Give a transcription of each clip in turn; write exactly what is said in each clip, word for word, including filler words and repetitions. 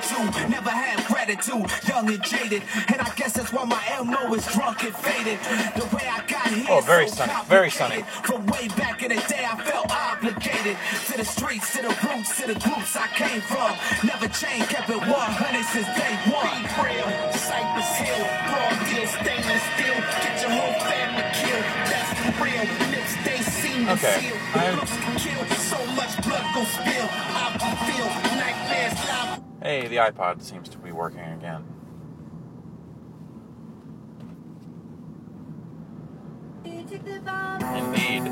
attitude, never had gratitude, young and jaded, and I guess that's why my M O is drunk and faded. The way I got here, oh, very so sunny, very sunny. From way back in the day, I felt obligated to the streets, to the roots, to the groups I came from. Never changed, kept it one hundred since day one. Be real, Cypress Hill, broad deal, stainless steel. Get your whole family killed. That's for real. Lips they seem to seal. Looks can kill. So much blood gon' spill. I can feel nightmares loud. Hey, the iPod seems to be working again. Indeed.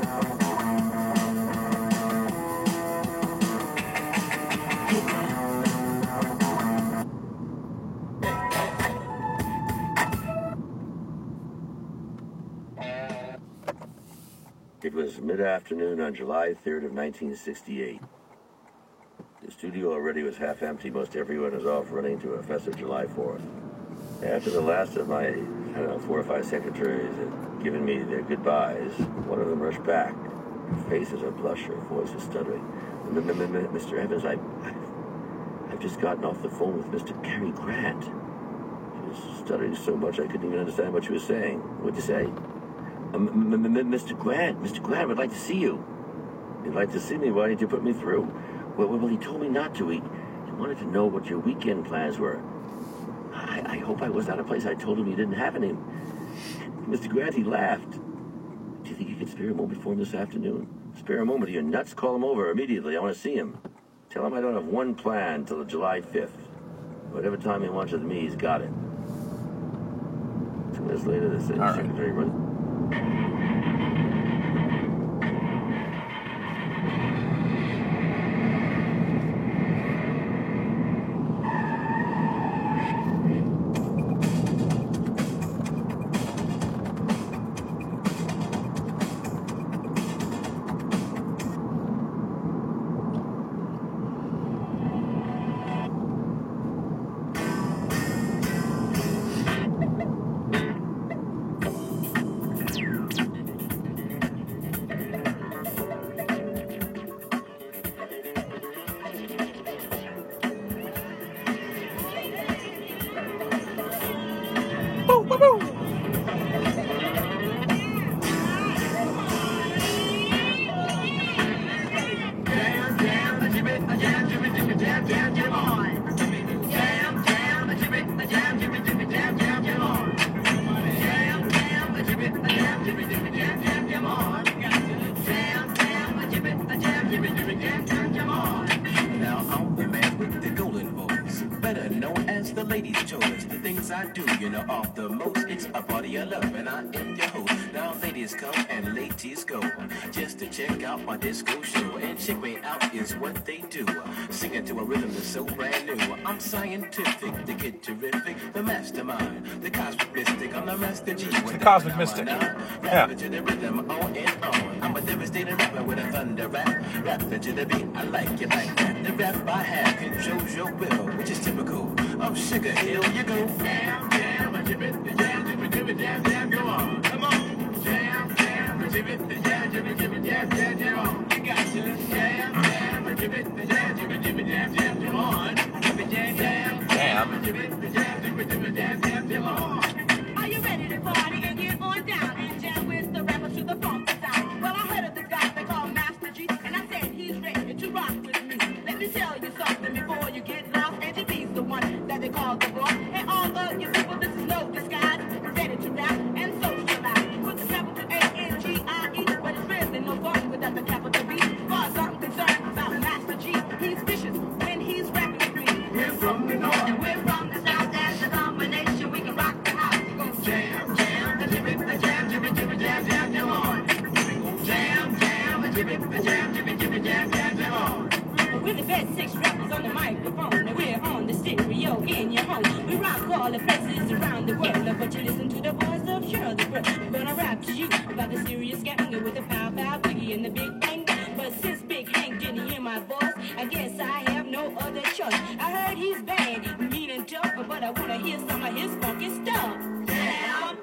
It was mid-afternoon on July third of nineteen sixty-eight. The studio already was half empty. Most everyone was off running to a festive July fourth. After the last of my, I don't know, four or five secretaries had given me their goodbyes, one of them rushed back. Her face is a blush, her voice is stuttering. Mister Evans, I, I've, I've just gotten off the phone with Mister Cary Grant. She was stuttering so much I couldn't even understand what she was saying. What'd you say? Um, Mister Grant, Mister Grant, would like to see you. You'd like to see me? Why didn't you put me through? Well, well, he told me not to. He, he wanted to know what your weekend plans were. I, I hope I was out of place. I told him you didn't have any. Mister Grant, he laughed. Do you think you could spare a moment for him this afternoon? Spare a moment? Are you nuts? Call him over immediately. I want to see him. Tell him I don't have one plan till July fifth. Whatever time he wants with me, he's got it. Two minutes later, the same secretary runs. My disco show and check me out is what they do. Singing to a rhythm that's so brand new. I'm scientific, the kid terrific, the mastermind, the cosmic mystic. I'm the master G. It's the cosmic mystic. Yeah. To the rhythm on and on. I'm a devastating rapper with a thunder rap. Rapping to the beat, I like it like that. The rap I have controls your will, which is typical of Sugar Hill. You go jam, jam, jam, jam, jam, jam, jam, jam, go on, come on, jam, jam, jam, jam, jam, jam, jam, jam, jam, on. You got to jam, jam, jam, jam, jam, jam, jam, jam, jam, on, jam, jam, jam, jam, jam, jam, jam, jam, jam, on. Are you ready to party and get on down and jam with the rapper to the funk sound? Well, I heard of this guy they call Master G, and I said he's ready to rock with me. Let me tell you something before you get lost. And he's the one that they call the boss. And all of you people, this is no disguise. Ready to rap and socialize with the capital A N G I E, but it's really no fun without the capital B. Far as I'm concerned about Master G, he's vicious when he's rapping with me. We're from the north and we're from the south. As a combination, we can rock the house. Go jam, jam, a jam, a jam, jam, jam, jam, jam, jam, on. Jam, jam, a jam, a jam, jam, jam, jam, jam, jam, on. We're the best six rappers on the microphone, and we're on the stereo in your home. We rock all the places around the world, but you listen to the voice of Shirley Bird. We're gonna rap to you about the serious gang with the pow pow boogie and the big bang. But since Big Hank didn't hear my voice, I guess I have no other choice. I heard he's bad, mean and tough, but I wanna hear some of his funky stuff. Jam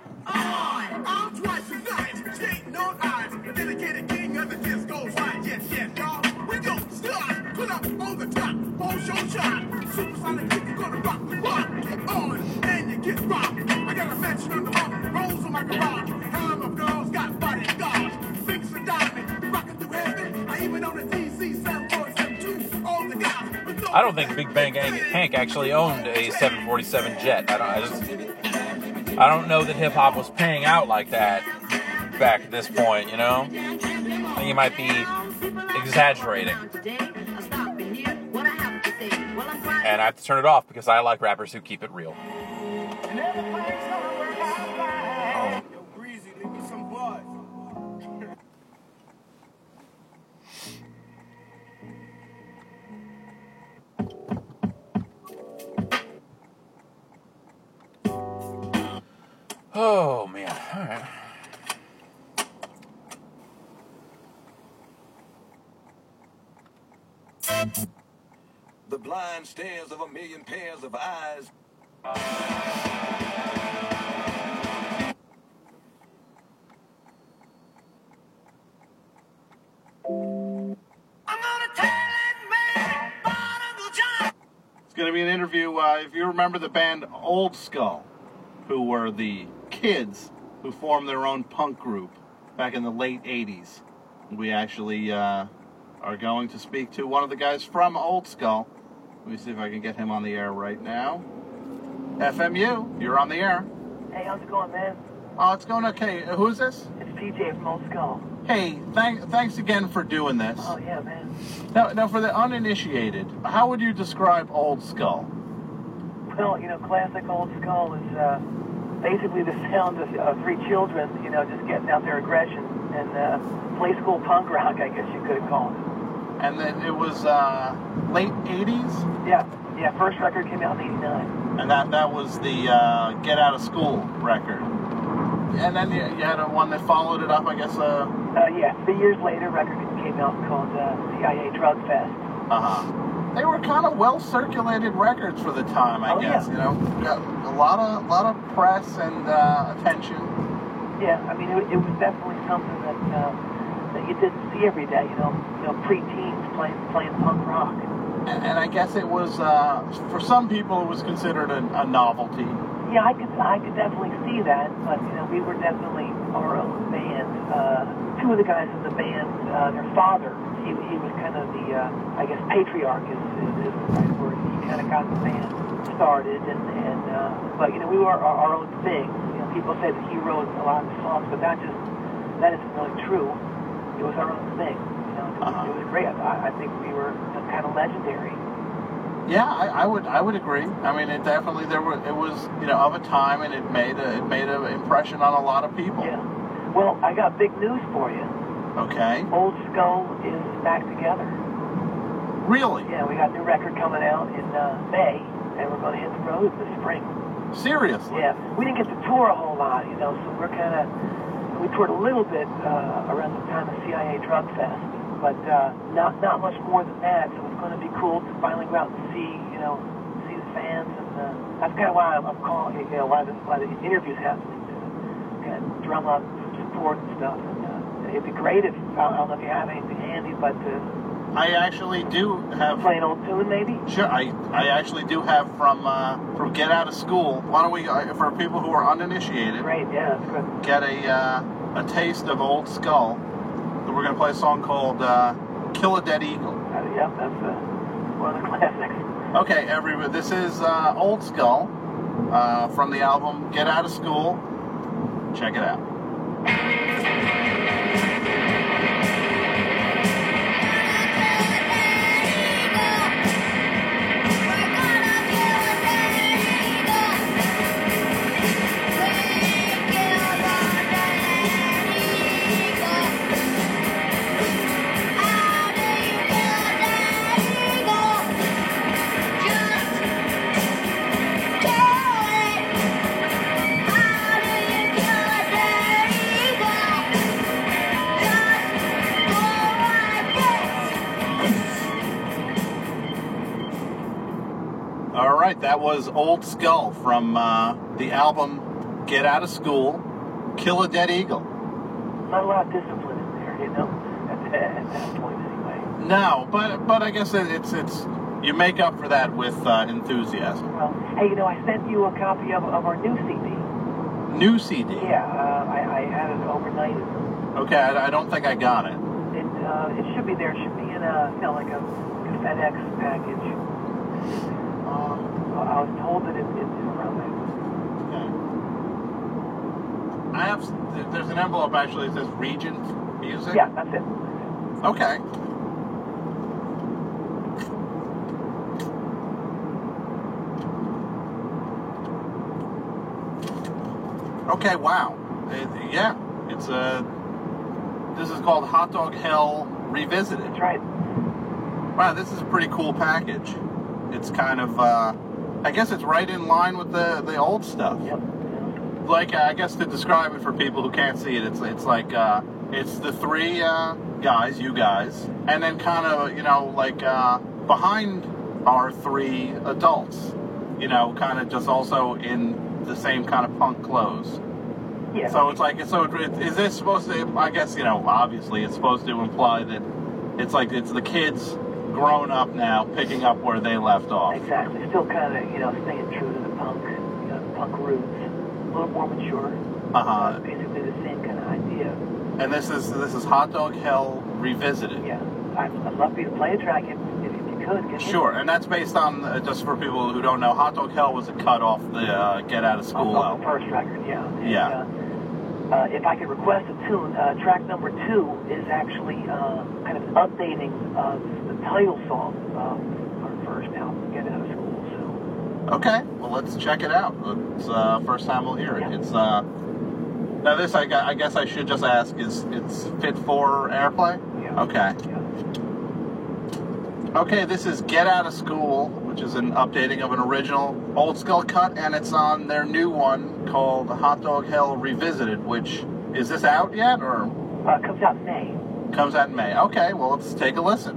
on! I'm twice as nice, skating on ice, the dedicated king of the disco right. Yes, yes, y'all. We don't stop, put up on the top, whole show shot. Supersonic kick, you gonna rock. Time of girls got bodyguards. Big diamond, rocking through heaven. I even own a D C seven four seven two. All the guys with no I don't think Big Bang Hank actually owned a seven forty-seven jet. I don't. I just. I don't know that hip hop was paying out like that back at this point. You know, I think he might be exaggerating. And I have to turn it off because I like rappers who keep it real. Yo, Breezy, leave me some buzz. Oh man! All right. The blind stares of a million pairs of eyes. It's going to be an interview. Uh, if you remember the band Old Skull, who were the kids who formed their own punk group back in the late eighties, we actually uh, are going to speak to one of the guys from Old Skull. Let me see if I can get him on the air right now. F M U, you're on the air. Hey, how's it going, man? Oh, it's going okay. Uh, Who's this? It's P J from Old Skull. Hey, thank, thanks again for doing this. Oh, yeah, man. Now, now, for the uninitiated, how would you describe Old Skull? Well, you know, classic Old Skull is uh, basically the sound of uh, three children, you know, just getting out their aggression and uh, play school punk rock, I guess you could call it. And then it was uh, late eighties? Yeah, yeah, first record came out in eighty-nine. And that, that was the uh, Get Out of School record. And then you, you had a one that followed it up, I guess. Uh, uh, yeah, three years later, a record came out called uh, C I A Drug Fest. Uh-huh. They were kind of well-circulated records for the time, I oh, guess, yeah. you know. Got a lot of, lot of press and uh, attention. Yeah, I mean, it, it was definitely something that uh, that you didn't see every day, you know, you know, pre-teens playing, playing punk rock. And, and I guess it was, uh, for some people, it was considered a, a novelty. Yeah, I could I could definitely see that, but you know, we were definitely our own band. Uh, two of the guys in the band, uh, their father, he he was kind of the uh, I guess patriarch is, is, is the right word. He kind of got the band started, and and uh, but you know, we were our, our own thing. You know, people say that he wrote a lot of the songs, but that just that isn't really true. It was our own thing. You know, it, Uh-huh. it was great. I, I think we were you know, kind of legendary. Yeah, I, I would I would agree. I mean, it definitely there were it was you know of a time, and it made a, it made an impression on a lot of people. Yeah. Well, I got big news for you. Okay. Old Skull is back together. Really? Yeah, we got a new record coming out in uh, May, and we're going to hit the road this spring. Seriously? Yeah, we didn't get to tour a whole lot, you know, so we're kind of, we toured a little bit uh, around the time of C I A Drug Fest, but uh, not not much more than that, so it's going to be cool to finally go out and see, you know, see the fans, and uh, that's kind of why I'm, I'm calling, you know, why the, why the interview's happening, to kind of drum up some support and stuff, and uh, it'd be great if, I don't know if you have anything handy, but uh, I actually do have. play an old tune maybe? Sure, I, I actually do have from uh, from Get Out of School. Why don't we, uh, for people who are uninitiated, Great, yeah, that's good. get a uh, a taste of Old Skull. We're going to play a song called uh, Kill a Dead Eagle. Uh, yep, that's uh, one of the classics. Okay, everybody, this is uh, Old Skull uh, from the album Get Out of School. Check it out. All right, that was Old Skull from uh, the album Get Out of School, Kill a Dead Eagle. Not a lot of discipline in there, you know, at, the, at that point anyway. No, but but I guess it, it's it's you make up for that with uh, enthusiasm. Well, hey, you know, I sent you a copy of, of our new C D. new C D. Yeah, uh, I, I had it overnight. Okay, I, I don't think I got it. It uh, it should be there. It should be in a you know like a, a FedEx package. Um, I was told that it, it's around there. Okay. I have. There's an envelope actually that says Regent Music. Yeah, that's it. Okay. Okay, wow. It, yeah, it's a. This is called Hot Dog Hell Revisited. That's right. Wow, this is a pretty cool package. It's kind of, uh, I guess it's right in line with the, the old stuff. Yep. Like, I guess to describe it for people who can't see it, it's it's like, uh, it's the three uh, guys, you guys, and then kind of, you know, like uh, behind are three adults, you know, kind of just also in the same kind of punk clothes. Yeah. So it's like, so it, is this supposed to, I guess, you know, obviously it's supposed to imply that it's like it's the kids grown up now picking up where they left off. Exactly. Still kind of, you know, staying true to the punk, you know, the punk roots. A little more mature. Uh-huh. Basically the same kind of idea. And this is this is Hot Dog Hell Revisited. Yeah. I'd, I'd love for you to play a track if, if you could. Get Sure, and that's based on, uh, just for people who don't know, Hot Dog Hell was a cut off the uh, Get Out of School off album. the first record, yeah. And, Yeah. Uh, uh, if I could request a tune, uh, track number two is actually uh, kind of updating uh, the title song of our first album, Get Out of School. So. Okay, well let's check it out. It's uh, first time we'll hear it. Yeah. It's uh, now this I, gu- I guess I should just ask: is it's fit for airplay? Yeah. Okay. Yeah. Okay, this is Get Out of School, which is an updating of an original Old Skull cut, and it's on their new one called Hot Dog Hell Revisited, which, is this out yet, or? Uh, it comes out in May. Comes out in May. Okay, well, let's take a listen.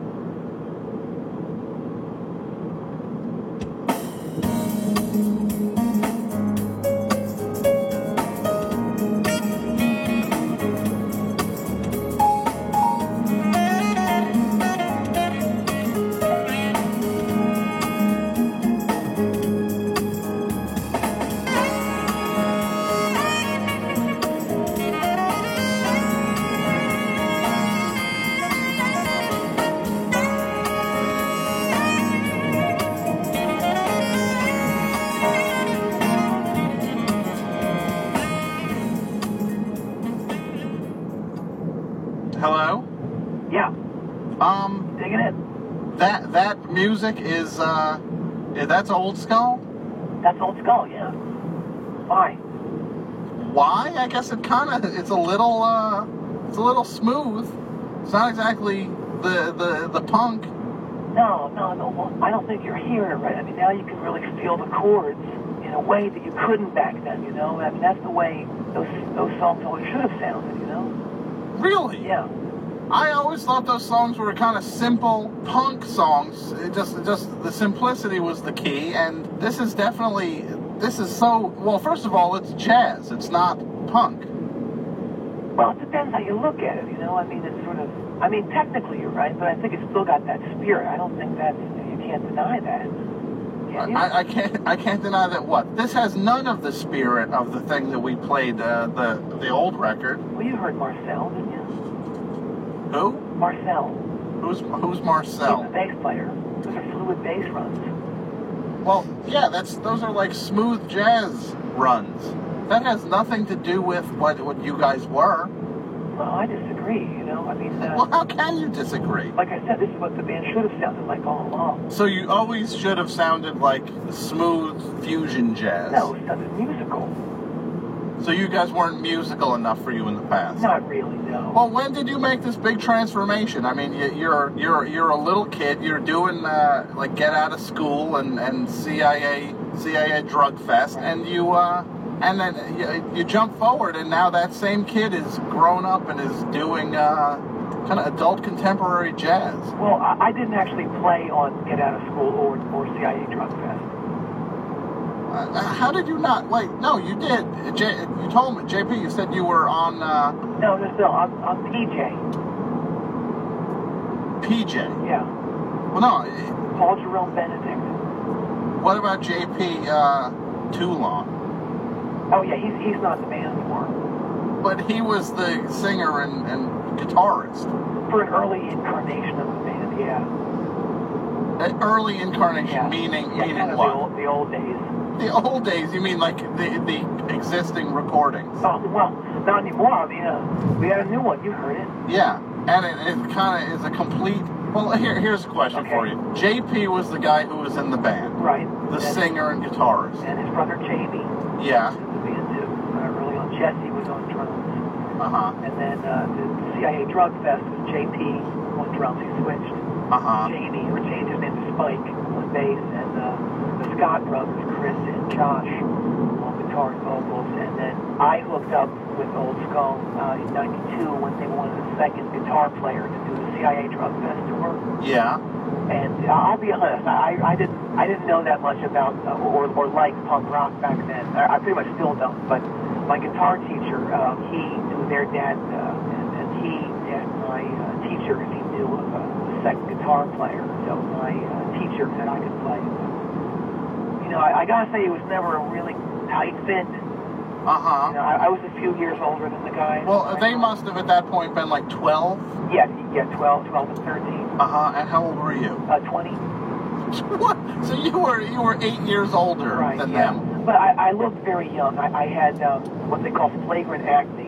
Hello? Yeah. Um, Digging it. that that music is, uh, that's Old Skull? That's Old Skull, yeah. Why? Why? I guess it kind of, it's a little, uh, it's a little smooth. It's not exactly the, the, the punk. No, no, no. Well, I don't think you're hearing it right. I mean, now you can really feel the chords in a way that you couldn't back then, you know? I mean, that's the way those those songs always should have sounded, you know? Really? Yeah. I always thought those songs were kind of simple punk songs. It just, just the simplicity was the key, and this is definitely, this is so, well, first of all, it's jazz. It's not punk. Well, it depends how you look at it, you know? I mean, it's sort of, I mean, technically you're right, but I think it's still got that spirit. I don't think that's, you can't deny that. Can you? I, I can't, I can't deny that. What? This has none of the spirit of the thing that we played, uh, the the old record. Well, you heard Marcel, didn't you? Who? Marcel. Who's who's He's Marcel? the bass player. Those are fluid bass runs. Well, yeah, that's those are like smooth jazz runs. That has nothing to do with what what you guys were. Well, I disagree, you know? I mean, uh, Well, how can you disagree? like I said, this is what the band should have sounded like all along. So you always should have sounded like smooth fusion jazz. No, it sounded musical. So you guys weren't musical enough for you in the past. Not really, no. Well, when did you make this big transformation? I mean, you- you're you're you're a little kid. You're doing uh, like Get Out of School and, and C I A C I A Drug Fest, and you uh, and then you, you jump forward, and now that same kid is grown up and is doing uh, kind of adult contemporary jazz. Well, I, I didn't actually play on Get Out of School or, or C I A Drug Fest. Uh, how did you not? Wait, no, you did. J, you told me, J P. You said you were on uh, No, no, no, I'm, I'm P J. P J. Yeah. Well, no. Paul Jerome Benedict. What about J P uh, Toulon? Oh yeah, he's he's not the band anymore. But he was the singer and, and guitarist. For an early incarnation of the band, yeah. An early incarnation, Yeah. meaning Yeah, meaning kind of what? the old, the old days. The old days, you mean like the the existing recordings? Oh, well, not anymore. I mean, uh, we had a new one. You heard it. Yeah, and it, it kind of is a complete. Well, here here's a question Okay. for you. J P was the guy who was in the band, Right. the and, singer and guitarist. And his brother Jamie Yeah. was in the band too. Uh, early on, Jesse was on drums. Uh huh. And then uh, the C I A Drug Fest was J P on drums. He switched. Uh huh. Jamie, or changed his name to Spike, on bass, and uh, the Scott brothers, Chris and Josh, on guitar and vocals. And then I hooked up with Old Skull uh, in ninety-two when they wanted a second guitar player to do the C I A Drug Fest tour. Yeah. And uh, I'll be honest, I, I didn't I didn't know that much about uh, or or like punk rock back then. I, I pretty much still don't. But my guitar teacher, uh, he knew their dad, uh, and, and he asked my uh, teacher if he knew of a, a second guitar player. So my uh, teacher said I could play. You know, I, I gotta say it was never a really tight fit. Uh huh. You know, I, I was a few years older than the guy. Well, they must have at that point been like twelve. Yeah, yeah, twelve, twelve and thirteen. Uh huh. And how old were you? Uh, twenty. What? So you were you were eight years older Right, than yeah. them. But I, I looked very young. I, I had um, what they call flagrant acne.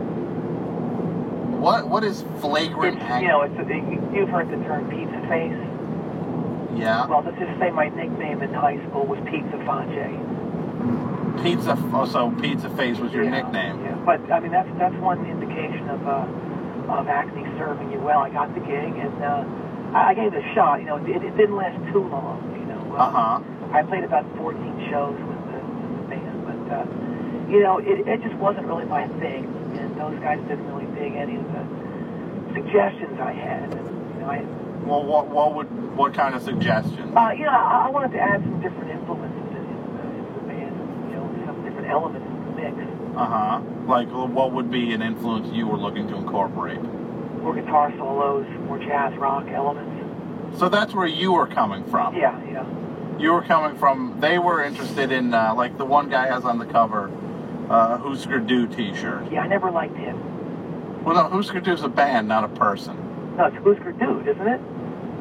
What what is flagrant It's, acne? you know, it's a, you've heard the term pizza face. Yeah. Well, let's just say my nickname in high school was Pizza Face. Pizza. Oh, so Pizza Face was your Yeah, nickname. Yeah, but I mean that's that's one indication of uh, of acne serving you well. I got the gig and uh, I, I gave it a shot. You know, it, it didn't last too long. You know, Uh huh. I played about fourteen shows with the, with the band, but uh, you know, it, it just wasn't really my thing, and those guys didn't really dig any of the suggestions I had. And, you know, I, Well, what what would what kind of suggestions? uh, you know, I, I wanted to add some different influences in, in, the, in the band, you know, some different elements in the mix. Uh huh. Like, what would be an influence you were looking to incorporate? More guitar solos, more jazz rock elements. So that's where you were coming from. Yeah, yeah. You were coming from. They were interested in uh, like the one guy has on the cover, uh, Husker Du T-shirt. Yeah, I never liked him. Well, no, Husker Du's a band, not a person. No, it's Husker Dude, isn't it?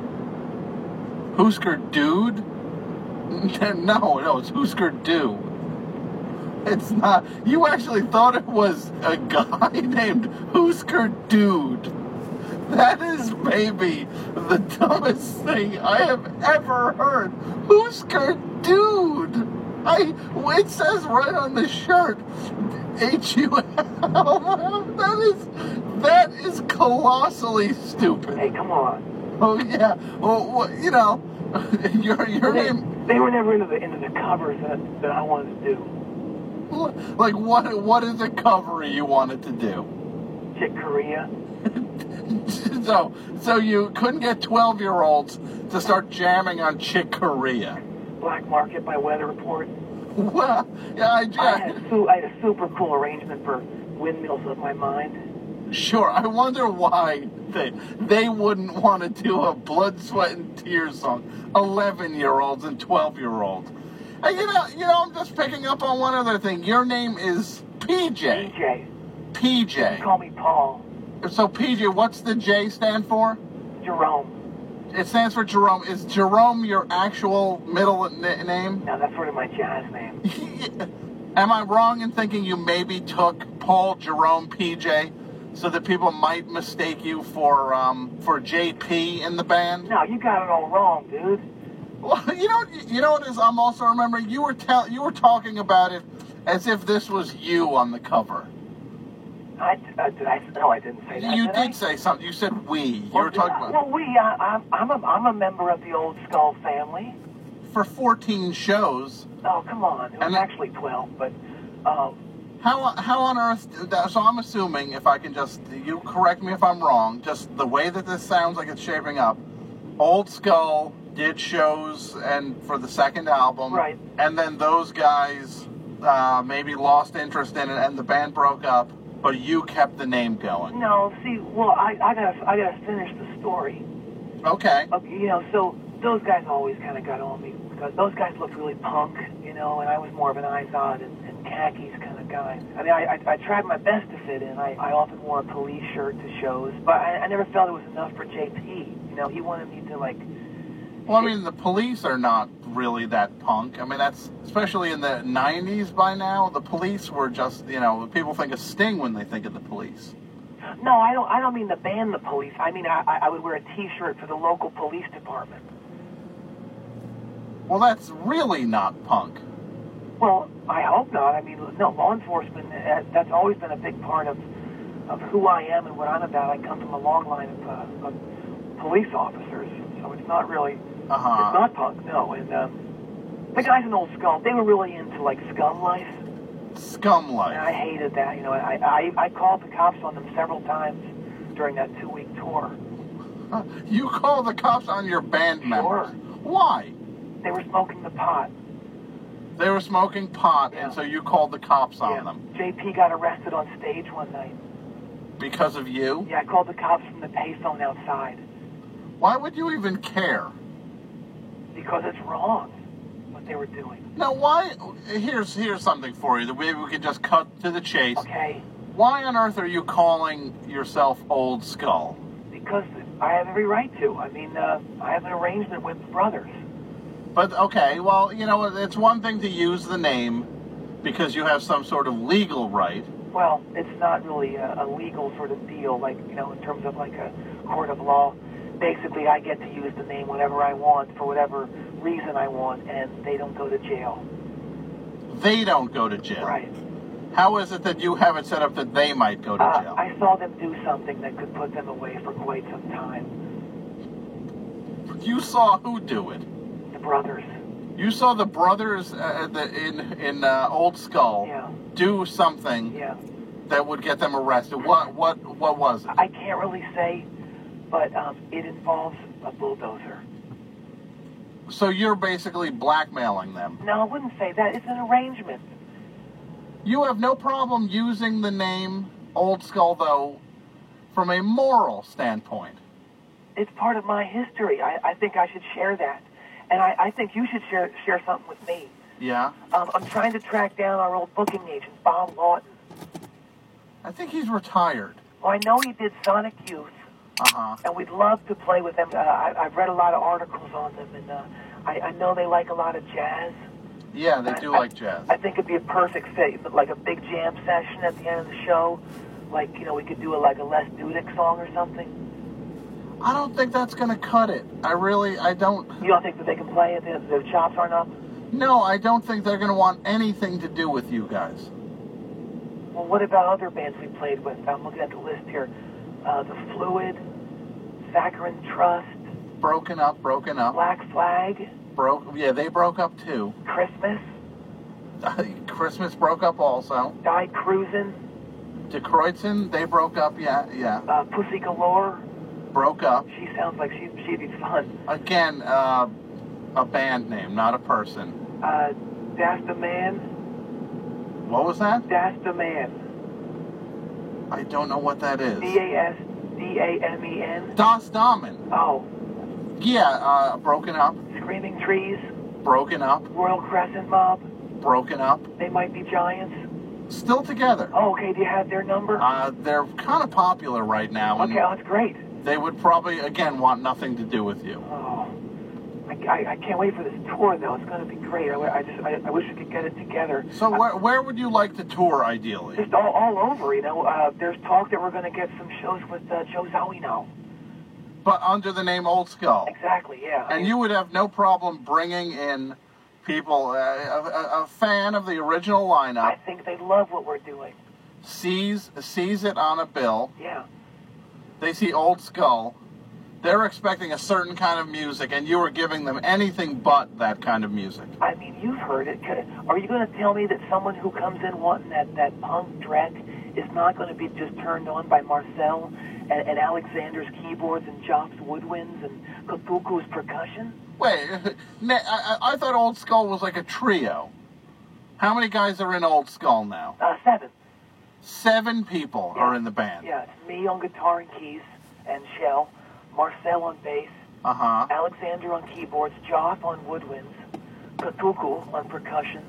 Husker Dude? No, no, it's Husker Du. It's not. You actually thought it was a guy named Husker Dude. That is maybe the dumbest thing I have ever heard. Husker Dude. I. It says right on the shirt, H U L. That is that is colossally stupid. Hey, come on. Oh yeah. Well, well you know, your your They, name. they were never into the into the covers that, that I wanted to do. Like what? What is a cover you wanted to do? Chick Corea. so, so you couldn't get twelve-year-olds to start jamming on Chick Corea. Black Market by Weather Report. Well, yeah, I, I had, a su- I had a super cool arrangement for Windmills of My Mind. Sure. I wonder why they they wouldn't want to do a Blood, Sweat, and Tears song. eleven-year-olds and twelve-year-olds. Hey, you know, you know, I'm just picking up on one other thing. Your name is P J. P J. P J. Call me Paul. So P J, what's the J stand for? Jerome. It stands for Jerome. Is Jerome your actual middle n- name? Now that's sort of my jazz name. Am I wrong in thinking you maybe took Paul Jerome P J so that people might mistake you for um, for J P in the band? No, you got it all wrong, dude. Well, you know, you know what is? I'm also remembering you were tell you were talking about it as if this was you on the cover. I, uh, did I? No, I didn't say that. You did did I? say something. You said we. You Well, were talking did I? about Well, we. I, I'm, I'm a, I'm a member of the Old Skull family. for fourteen shows. Oh, come on. It was And- actually twelve, but um, How how on earth? So I'm assuming, if I can just, you correct me if I'm wrong. Just the way that this sounds like it's shaping up. Old Skull did shows and for the second album, Right. And then those guys uh, maybe lost interest in it, and the band broke up. But you kept the name going. no. See, well, I, I gotta I gotta finish the story. Okay. Uh, you know, so those guys always kind of got on me because those guys looked really punk, you know, and I was more of an Izod and, and khakis kind of guy. I mean, I, I, I tried my best to fit in. I, I often wore a police shirt to shows, but I, I never felt it was enough for J P. You know, he wanted me to, like... Well, I mean, the Police are not really that punk. I mean, that's, especially in the nineties by now, the Police were just, you know, people think of Sting when they think of the Police. No, I don't I don't mean the band The Police. I mean, I, I would wear a T-shirt for the local police department. Well, that's really not punk. Well, I hope not. I mean, no, law enforcement, uh, that's always been a big part of, of who I am and what I'm about. I come from a long line of, uh, of police officers, so it's not really... Uh-huh. It's not punk, no. And um, the guys in Old Skull, they were really into, like, scum life. Scum life. And I hated that. You know, I, I, I called the cops on them several times during that two-week tour. Huh. You called the cops on your band members? Sure. Why? They were smoking the pot. They were smoking pot, Yeah. and so you called the cops on Yeah. them. J P got arrested on stage one night. Because of you? Yeah, I called the cops from the payphone outside. Why would you even care? Because it's wrong, what they were doing. Now, why... Here's here's something for you that maybe we could just cut to the chase. Okay? Why on earth are you calling yourself Old Skull? Because I have every right to. I mean, uh, I have an arrangement with the brothers. But, okay, well, you know, it's one thing to use the name because you have some sort of legal right. Well, it's not really a, a legal sort of deal, like, you know, in terms of like a court of law. Basically, I get to use the name whenever I want, for whatever reason I want, and they don't go to jail. They don't go to jail. Right. How is it that you have it set up that they might go to Uh, jail? I saw them do something that could put them away for quite some time. You saw who do it? The brothers. You saw the brothers uh, the, in in uh, Old Skull Yeah. do something Yeah. that would get them arrested. What what what was it? I can't really say, but um, it involves a bulldozer. So you're basically blackmailing them. No, I wouldn't say that. It's an arrangement. You have no problem using the name Old Skull, though, from a moral standpoint. It's part of my history. I, I think I should share that. And I, I think you should share share something with me. Yeah? Um, I'm trying to track down our old booking agent, Bob Lawton. I think he's retired. Well, I know he did Sonic Youth, Uh-huh. and we'd love to play with them. Uh, I, I've read a lot of articles on them, and uh, I, I know they like a lot of jazz. Yeah, they do I, like jazz. I think it'd be a perfect fit, but like a big jam session at the end of the show. Like, you know, we could do a, like a Les Dudek song or something. I don't think that's going to cut it. I really, I don't... You don't think that they can play it? Their, their chops aren't up? No, I don't think they're going to want anything to do with you guys. Well, what about other bands we played with? I'm looking at the list here. Uh, the Fluid, Saccharin Trust, Broken Up, Broken Up. Black Flag, Broke. Yeah, they broke up too. Christmas, Christmas broke up also. Die Cruisin', DeKreutzen, they broke up, yeah, yeah. uh, Pussy Galore. Broke up. She sounds like she, she'd be fun. Again, uh, a band name, not a person. Uh, Das the Man, What was that? Das the Man. I don't know what that is. D A S D A M E N. Das Damen. Oh, Yeah, uh, Broken Up. Screaming Trees, Broken Up. Royal Crescent Mob. Broken Up. They Might Be Giants. Still together. Oh, okay, do you have their number? Uh, they're kind of popular right now, and Okay, oh, that's great. they would probably, again, want nothing to do with you. Oh, I, I, I can't wait for this tour, though. It's going to be great. I, I just, I, I wish we could get it together. So where, where would you like to tour, ideally? Just all, all over, you know. Uh, there's talk that we're going to get some shows with uh, Joe Zawinul. But under the name Old Skull. Exactly, yeah. And you would have no problem bringing in people, uh, a, a, a fan of the original I lineup, think they love what we're doing. sees sees it on a bill, Yeah. they see Old Skull, they're expecting a certain kind of music, and you are giving them anything but that kind of music. I mean, you've heard it. Could- Are you going to tell me that someone who comes in wanting that, that punk dreck is not going to be just turned on by Marcel and, and Alexander's keyboards and Joff's woodwinds and Kotuku's percussion? Wait, I, I, I thought Old Skull was like a trio. How many guys are in Old Skull now? Uh, seven. Seven people Yeah. are in the band. Yeah, it's me on guitar and keys and shell, Marcel on bass, Uh-huh. Alexander on keyboards, Joff on woodwinds, Kotuku on percussion,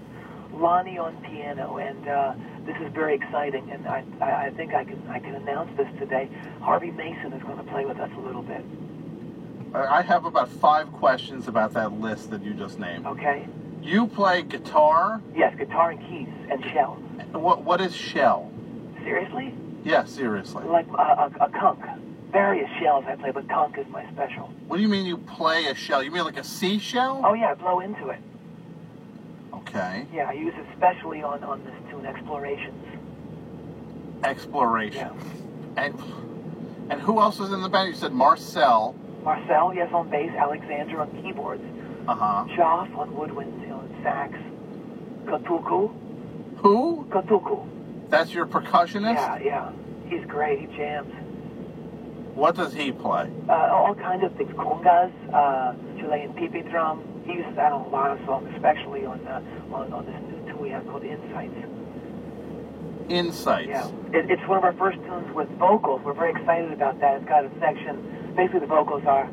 Lonnie on piano, and uh, this is very exciting. And I, I, I think I can I can announce this today. Harvey Mason is going to play with us a little bit. I have about five questions about that list that you just named. Okay. You play guitar. Yes, guitar and keys and shell. What What is shell? Seriously? Yeah, seriously. Like a, a, a conch. Various shells I play, but conch is my special. What do you mean you play a shell? You mean like a seashell? Oh yeah, I blow into it. Okay. Yeah, I use it especially on, on this tune, Explorations. Exploration. Yeah. And and who else was in the band? You said Marcel. Marcel, yes, on bass. Alexander on keyboards. Uh-huh. Joff on woodwind, you know, and sax. Kotuku. Who? Kotuku. That's your percussionist? Yeah, yeah. He's great. He jams. What does he play? Uh, all kinds of things. Congas, uh, Chilean pipi drum. He uses that on a lot of songs, especially on uh, on, on this new tune we have called Insights. Insights. Yeah. It, it's one of our first tunes with vocals. We're very excited about that. It's got a section. Basically, the vocals are.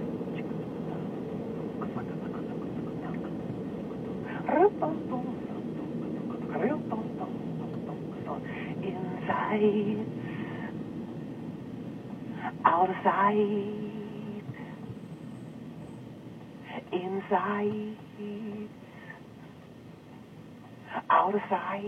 Inside, out of sight, inside, out of sight.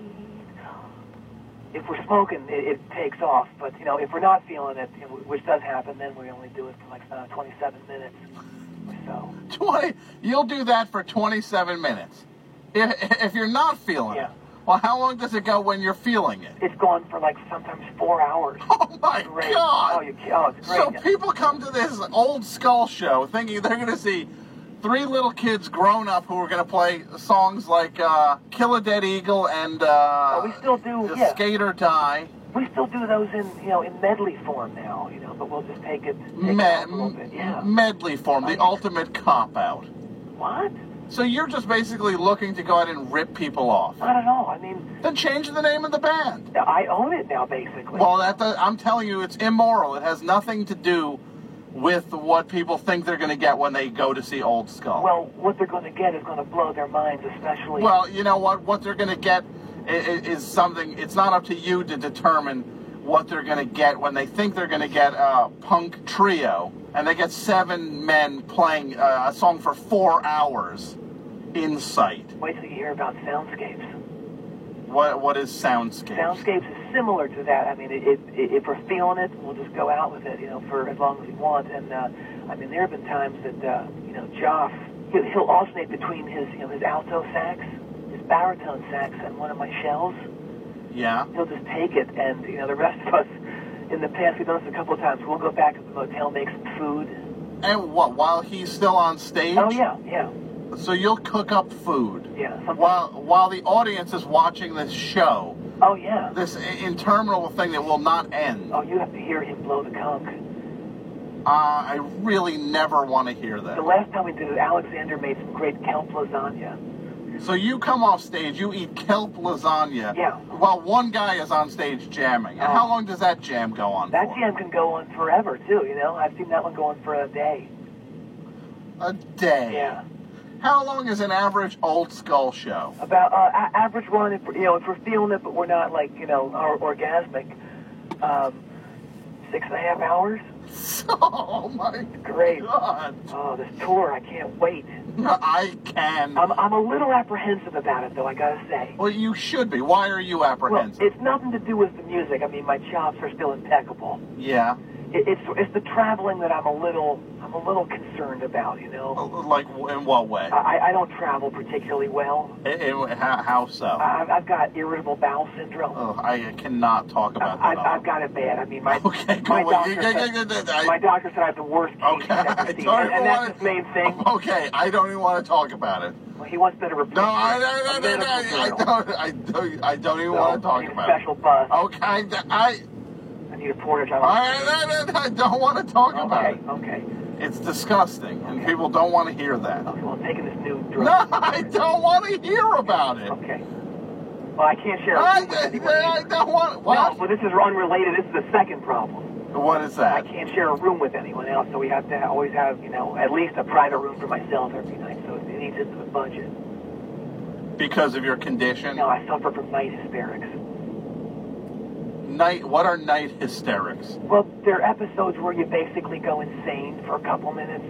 If we're smoking, it, it takes off. But, you know, if we're not feeling it, you know, which does happen, then we only do it for like uh, twenty-seven minutes or so. twenty. You'll do that for twenty-seven minutes. If, if you're not feeling Yeah. it. Well, how long does it go when you're feeling it? It's gone for like sometimes four hours. Oh, my Great. God. Oh, you, oh, it's great. So people come to this old skull show thinking they're going to see three little kids grown up who are going to play songs like uh, Kill a Dead Eagle and uh, Oh, we still do, The yeah. Skate or Die. We still do those in, you know, in medley form now, you know, but we'll just take it, take Me- it out a little bit. Yeah. Medley form, the Oh, yeah. ultimate cop-out. What? So you're just basically looking to go out and rip people off. Not at all. I mean, Then change the name of the band. I own it now, basically. Well, that the, I'm telling you, it's immoral. It has nothing to do with what people think they're going to get when they go to see Old Skull. Well, what they're going to get is going to blow their minds, especially... Well, you know what? What they're going to get is, is something. It's not up to you to determine what they're going to get when they think they're going to get a punk trio, and they get seven men playing uh, a song for four hours. Insight. Wait till you hear about Soundscapes. What what is Soundscape? Soundscapes is similar to that. I mean, it, it, if we're feeling it, we'll just go out with it, you know, for as long as we want. And uh, I mean, there have been times that uh, you know, Joff, he'll, he'll alternate between his, you know, his alto sax, his baritone sax, and one of my shells. Yeah. He'll just take it, and you know, the rest of us, in the past, we've done this a couple of times. We'll go back to the motel, make some food. And what? While he's still on stage? Oh yeah, yeah, So you'll cook up food yeah. Something. while while the audience is watching this show. Oh yeah. This interminable thing that will not end. Oh, you have to hear him blow the conch. Uh, I really never want to hear The that. last time we did it, Alexander made some great kelp lasagna. So you come off stage, you eat kelp lasagna, Yeah. while one guy is on stage jamming. And Oh. how long does that jam go on That for? jam can go on forever too. You know, I've seen that one go on for a day. A day. Yeah. How long is an average Old Skull show? About uh, a- average run, if we're, you know, if we're feeling it, but we're not like, you know, or- orgasmic. Um, six and a half hours. Oh my Great. God! Oh, this tour, I can't wait. I can. I'm I'm a little apprehensive about it, though. I gotta say. Well, you should be. Why are you Well, apprehensive? it's nothing to do with the music. I mean, my chops are still impeccable. Yeah. It, it's it's the traveling that I'm a little I'm a little concerned about. You know, Like, in what way? I I don't travel particularly well. In- in- how, how so? I, I've got irritable bowel syndrome. Oh, I cannot talk about I've, that. I've got it bad. I mean, my Okay, go my away. doctor, Yeah, yeah, said, yeah, yeah, I- my doctor said I have the worst teeth Okay, he's ever I seen, don't and, even and that's wanna- his main thing. Okay, I don't even want to talk about it. Well, he wants better replace No, I, a no, no, no, no, medical I, I journal. don't. I don't. I don't even So, want to I talk need a about special bus. it. Okay, I, I, I need a portage. I I, don't I, I don't want to talk about Okay, it. okay. It's disgusting, and Okay. people don't want to hear that. Okay, well, I'm taking this new drug. No, I don't want to hear about it. Okay. Well, I can't share a I, room with I, anyone. I don't want. No, What? well, this is unrelated. This is the second problem. What is I that? can't share a room with anyone else, so we have to always have, you know, at least a private room for myself every night, so it eats into the budget. Because of your condition? No, I suffer from night hysterics. Night? What are night hysterics? Well, they're episodes where you basically go insane for a couple minutes.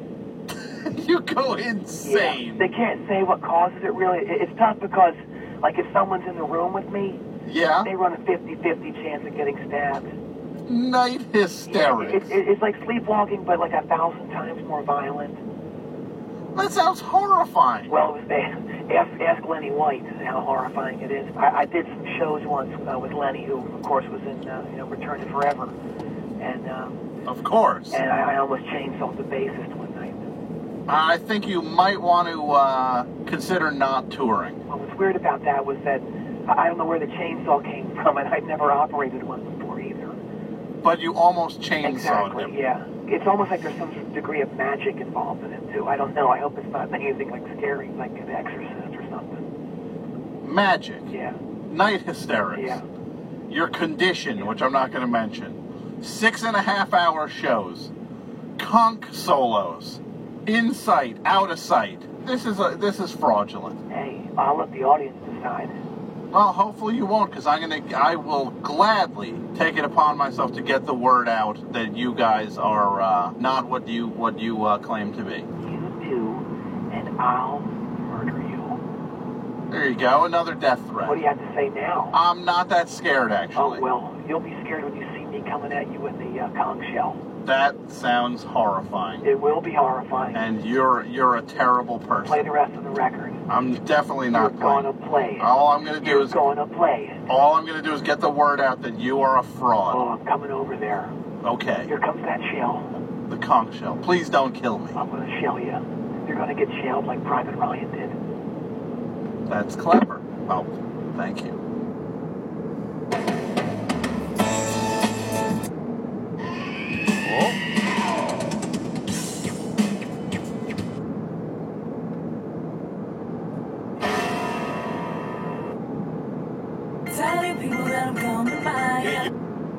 You go insane. Yeah. They can't say what causes it, really. It- It's tough because, like, if someone's in the room with me, Yeah? they run a fifty-fifty chance of getting stabbed. Night Yeah, hysterics. it, it, it's like sleepwalking, but like a thousand times more violent. That sounds horrifying. Well, it was bad. Ask, ask Lenny White how horrifying it is. I, I did some shows once uh, with Lenny, who, of course, was in uh, you know Return to Forever, and um, Of course. and I, I almost chainsawed the bassist one night. I think you might want to uh, consider not touring. What was weird about that was that I I don't know where the chainsaw came from, and I'd never operated one before either. But you almost chainsawed Exactly, him. yeah. It's almost like there's some sort of degree of magic involved in it, too. I don't know. I hope it's not anything like scary, like an exorcist or something. Magic. Yeah. Night hysterics. Yeah. Your condition, which I'm not going to mention. Six and a half hour shows. Conch solos. In sight, out of sight. This is a, this is fraudulent. Hey, I'll let the audience decide. Well, hopefully you won't, because I'm gonna. I will gladly take it upon myself to get the word out that you guys are uh, not what you what you uh, claim to be. You do, and I'll murder you. There you go, another death threat. What do you have to say now? I'm not that scared, actually. Oh, well, you'll be scared when you see me coming at you with the uh, conch shell. That sounds horrifying. It will be horrifying. And you're you're a terrible person. Play the rest of the record. I'm definitely not You're playing. gonna play it. All I'm gonna do You're is gonna play it. all I'm gonna do is get the word out that you are a fraud. Oh, I'm coming over there. Okay. Here comes that shell. The conch shell. Please don't kill me. I'm gonna shell you. You're gonna get shelled like Private Ryan did. That's clever. Oh, thank you. Telling people that I'm coming by.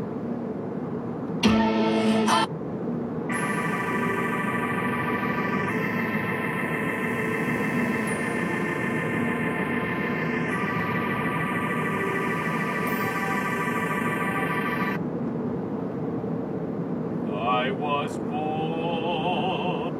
I was born.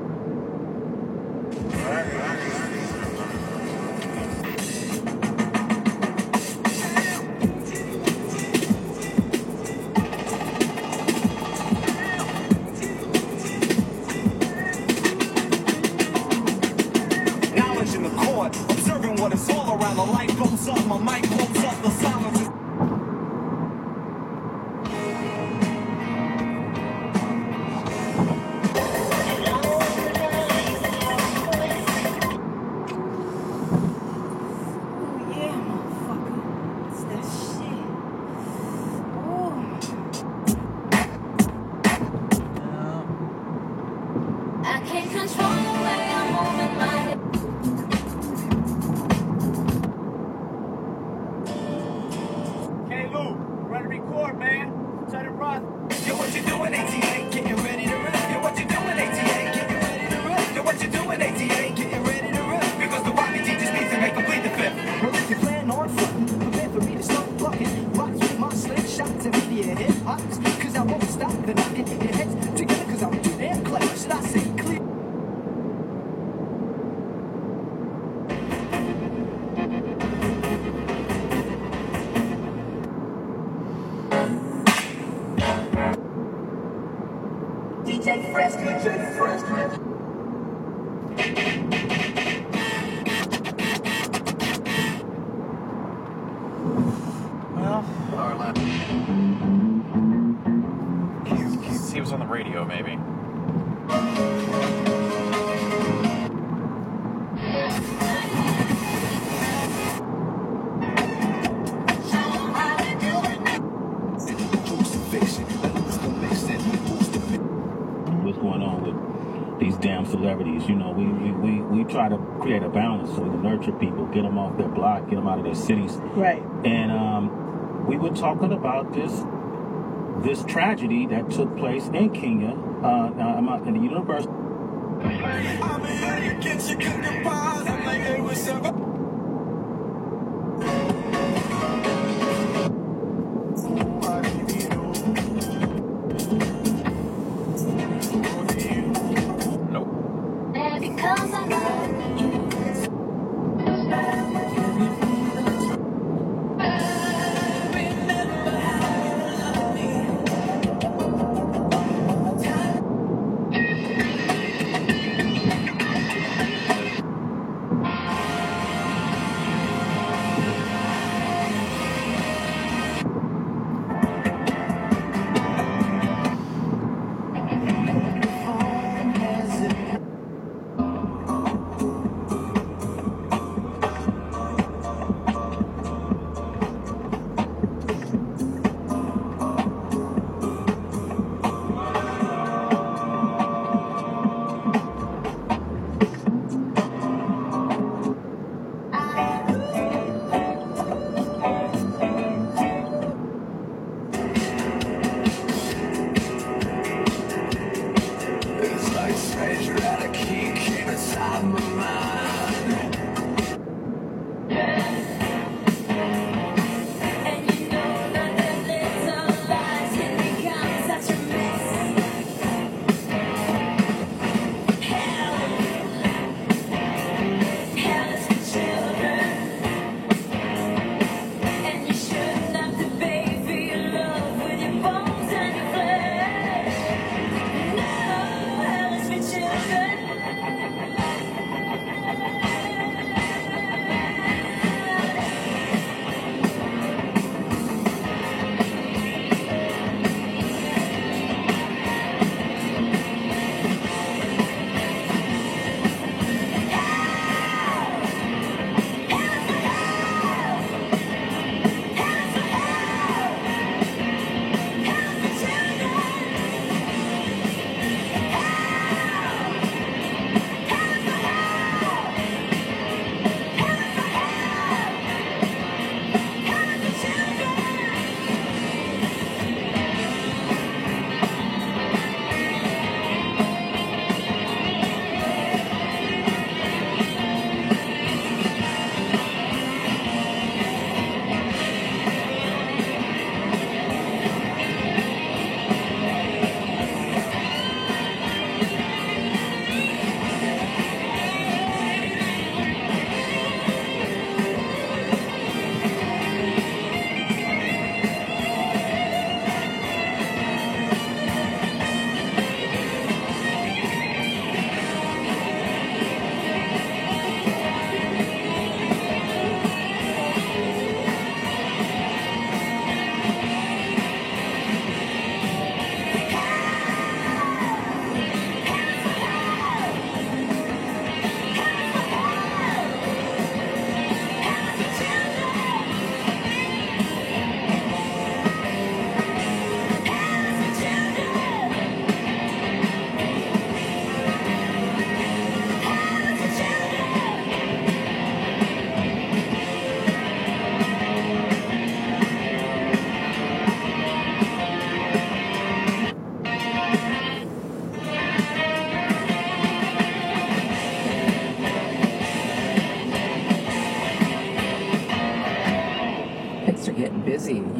Knowledge in the court, observing what is all around. The light goes up, my mic blows up, the silence is. I can't control the way I'm moving my head. Hey Lou, ready to record, man. Turn it right. Yo, what you doing, A T A? Getting ready to rip. Yo, what you doing, A T A? Getting ready to rip. Yo, what you doing, A T A? Getting ready to rip. Because the Y B G just needs to make complete the fifth. Well, if you plan on frontin', prepare for me to start bucking. Rocks with my slingshots and with your hip hops. Cause I won't stop the knocking your heads together. Cause I'm too damn clever. Should I say clear? D J Fresh, D J Fresh. Well, he was on the radio, maybe. What's going on with these damn celebrities? You know, we, we, we, we try to create a balance so we can nurture people, get them off their block, get them out of their cities. Right. And um, we were talking about this this tragedy that took place in Kenya. Uh, now I'm out in the university.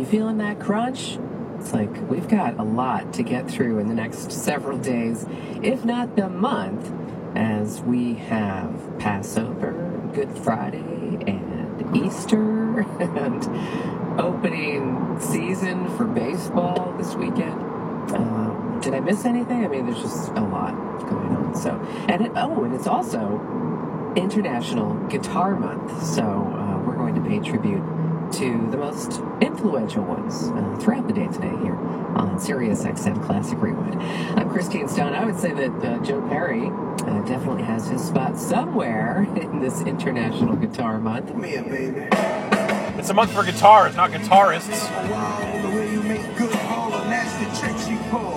feeling that crunch? It's like we've got a lot to get through in the next several days, if not the month, as we have Passover, Good Friday, and Easter, and opening season for baseball this weekend. Uh, did I miss anything? I mean, there's just a lot going on. So, and it, oh, and it's also International Guitar Month. So uh, we're going to pay tribute to the most influential ones uh, throughout the day today here on Sirius X M Classic Rewind. I'm Christine Stone. I would say that uh, Joe Perry uh, definitely has his spot somewhere in this International Guitar Month. Man, baby. It's a month for guitars, not guitarists. Wow, the way you make good all the nasty tricks you pull.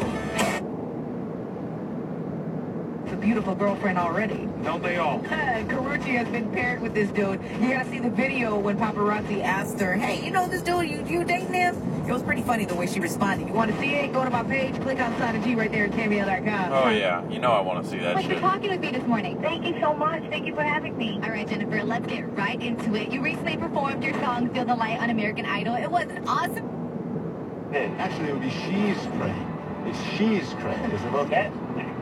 A beautiful girlfriend already. Don't they all? Karrueche has been paired with this dude. You gotta see the video when paparazzi asked her, hey, you know this dude, you, you dating him? It was pretty funny the way she responded. You want to see it? Go to my page, click on Sana G right there at cameo dot com. Oh, yeah. You know I want to see that Thanks for shit. talking with me this morning. Thank you so much. Thank you for having me. All right, Jennifer, let's get right into it. You recently performed your song, Feel the Light, on American Idol. It was an awesome... Yeah, actually, it would be she's crazy. It's she's crazy. Is it okay?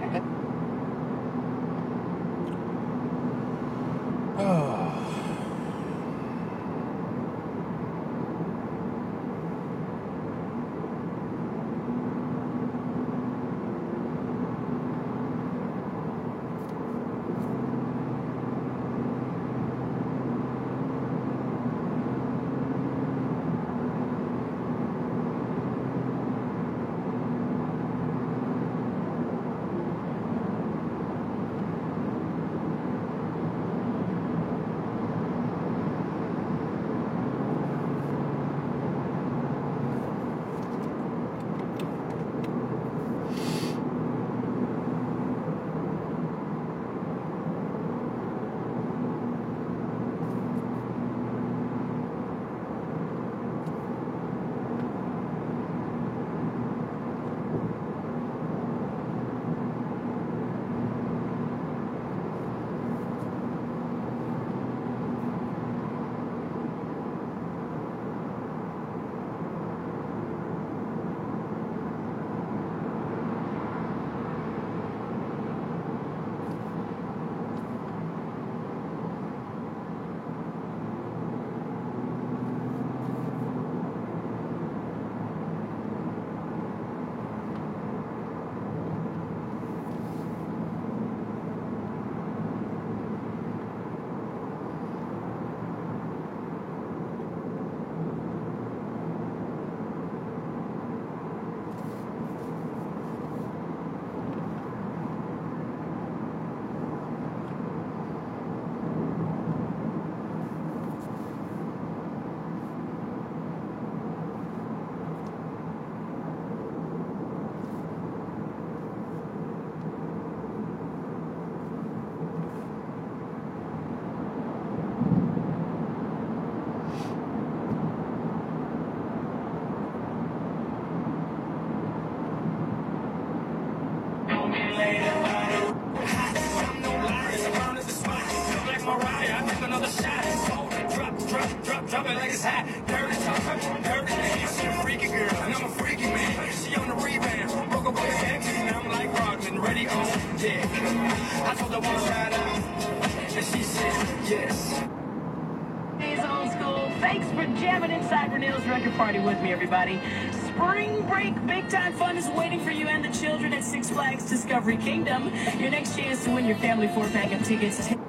Thanks for jamming inside Renil's record party with me, everybody. Spring break big time fun is waiting for you and the children at Six Flags Discovery Kingdom. Your next chance to win your family four pack of tickets. Down,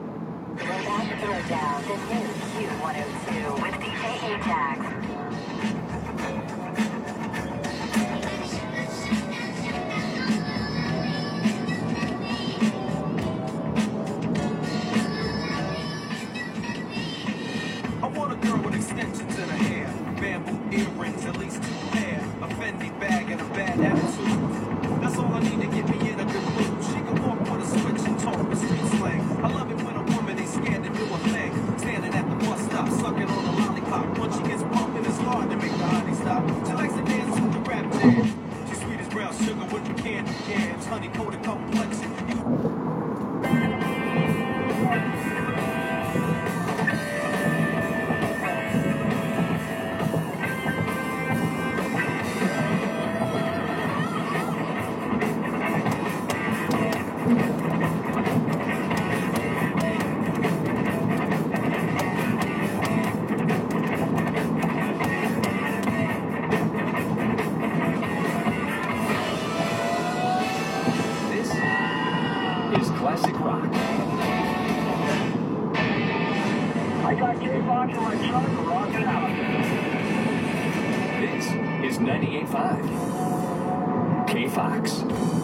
the new Q one oh two with D J Ajax. I want a girl with extensions in her hair, bamboo earrings, at least two pair, a Fendi bag and a bad attitude. That's all I need to get me in a good mood. She can walk with a switch and talk with street slang. I love it when a woman ain't scared to do a thing. Standing at the bus stop, sucking on a lollipop. Once she gets pumping, it's got K-Fox in my truck, rock it out. This is ninety-eight point five K-Fox.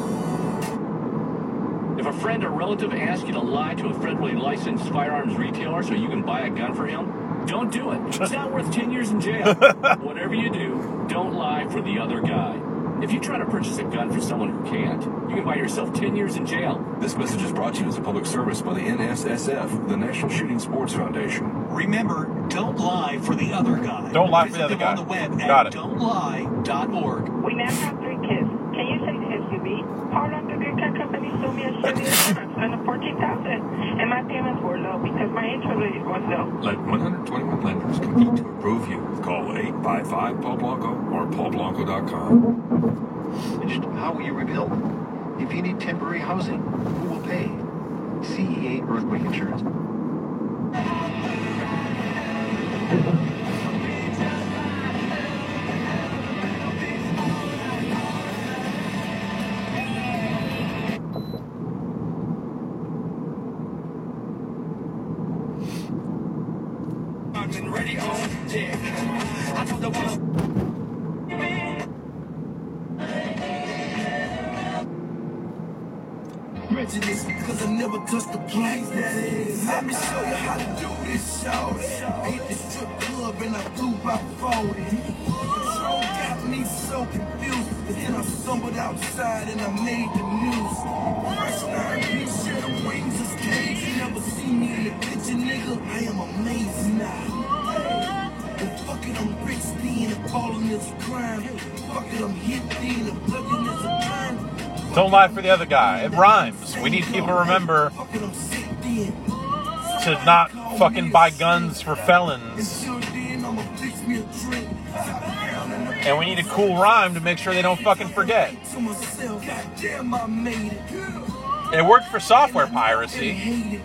If a friend or relative asks you to lie to a federally licensed firearms retailer so you can buy a gun for him, don't do it. It's not worth ten years in jail. Whatever you do, don't lie for the other guy. If you try to purchase a gun for someone who can't, you can buy yourself ten years in jail. This message is brought to you as a public service by the N S S F, the National Shooting Sports Foundation. Remember, don't lie for the other guy. Don't lie for the other Visit guy. them on the web Got at it. don't lie dot org. We now have three kids. Can you take the S U V? Part of the good car company sold me a Chevy Advance under fourteen thousand, and my payments were low because my interest rate was low. Let one hundred twenty-one lenders compete to approve you. Call eight five five Paul Blanco or paul blanco dot com. How will you rebuild? If you need temporary housing, who will pay? C E A Earthquake Insurance. I've been ready on deck. I told the one. Prejudice, cause I never touched the place that is. Let me show you how to do this, show. I hit the strip club and I flew by forty. Control got me so confused, but then I stumbled outside and I made the news. Fresh nine, big shit of wings is cage. You never see me in the kitchen, nigga. I am amazing now. But fuck it, I'm rich, being and falling is a crime. Fuck it, I'm hit, being and plugging is a crime. Don't lie for the other guy. It rhymes. We need people to remember to not fucking buy guns for felons. And we need a cool rhyme to make sure they don't fucking forget. It worked for software piracy.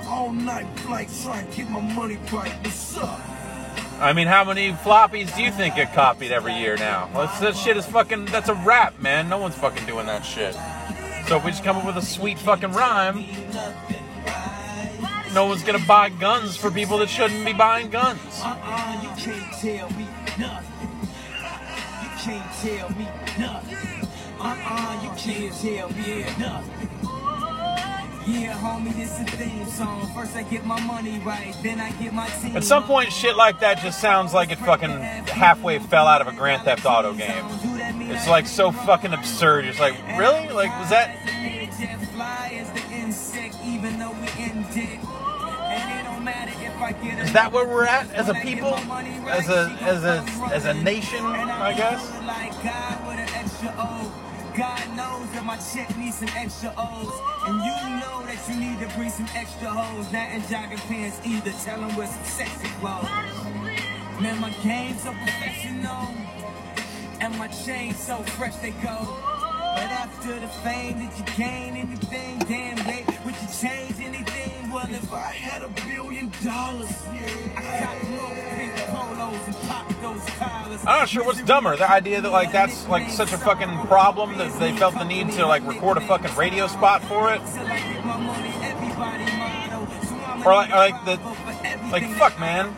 I mean, how many floppies do you think get copied every year now? Well, that shit is fucking, that's a rap, man. No one's fucking doing that shit. So if we just come up with a sweet fucking rhyme, no one's gonna buy guns for people that shouldn't be buying guns. Uh-uh, you can't tell me nothing. You can't tell me nothing. Uh-uh, you can't tell me nothing. Yeah, homie, this is a theme song. First I get my money right, then I get my team. At some point, shit like that just sounds like it fucking halfway fell out of a Grand Theft Auto game. It's like so fucking absurd. It's like, really? Like, was that... Is that where we're at as a people? As a as a as a nation, I guess? God knows that my check needs some extra O's. And you know that you need to bring some extra hoes. Not in jogging pants either. Tell them wear some sexy clothes. Man, my game's so professional. And my chains so fresh they go. But after the fame, did you gain anything? Damn, babe, would you change anything? Well, if I had a billion dollars, I got more pink polos and pop those collars. I'm not sure what's dumber, the idea that like that's like such a fucking problem that they felt the need to like record a fucking radio spot for it, or like, or like the like fuck man.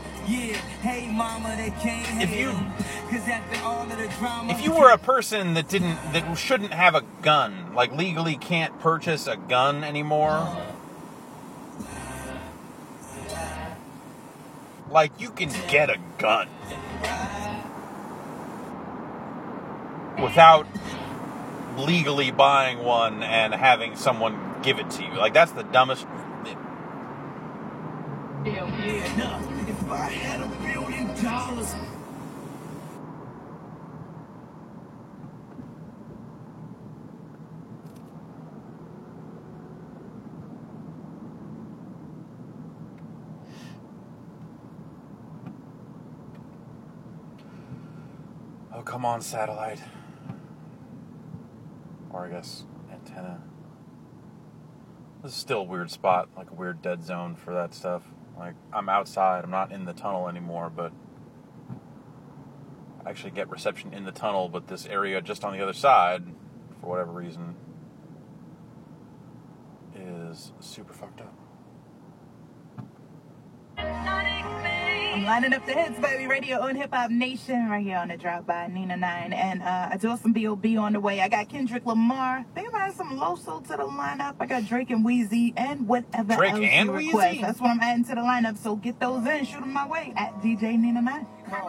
If you if you were a person that didn't that shouldn't have a gun, like legally can't purchase a gun anymore, like you can get a gun without legally buying one and having someone give it to you. Like that's the dumbest. Hell yeah, if I had a billion dollars. Oh, come on, satellite. Or I guess antenna. This is still a weird spot, like a weird dead zone for that stuff. Like, I'm outside, I'm not in the tunnel anymore, but I actually get reception in the tunnel, but this area just on the other side, for whatever reason, is super fucked up. lining up the hits, baby. Radio on Hip Hop Nation, right here on the Drop by Nina Nine. And uh, I do have some B O B on the way. I got Kendrick Lamar. I think I'm adding some Loso to the lineup. I got Drake and Weezy and whatever Drake else and you request. Weezy? That's what I'm adding to the lineup. So get those in, shoot them my way at D J Nina Nine.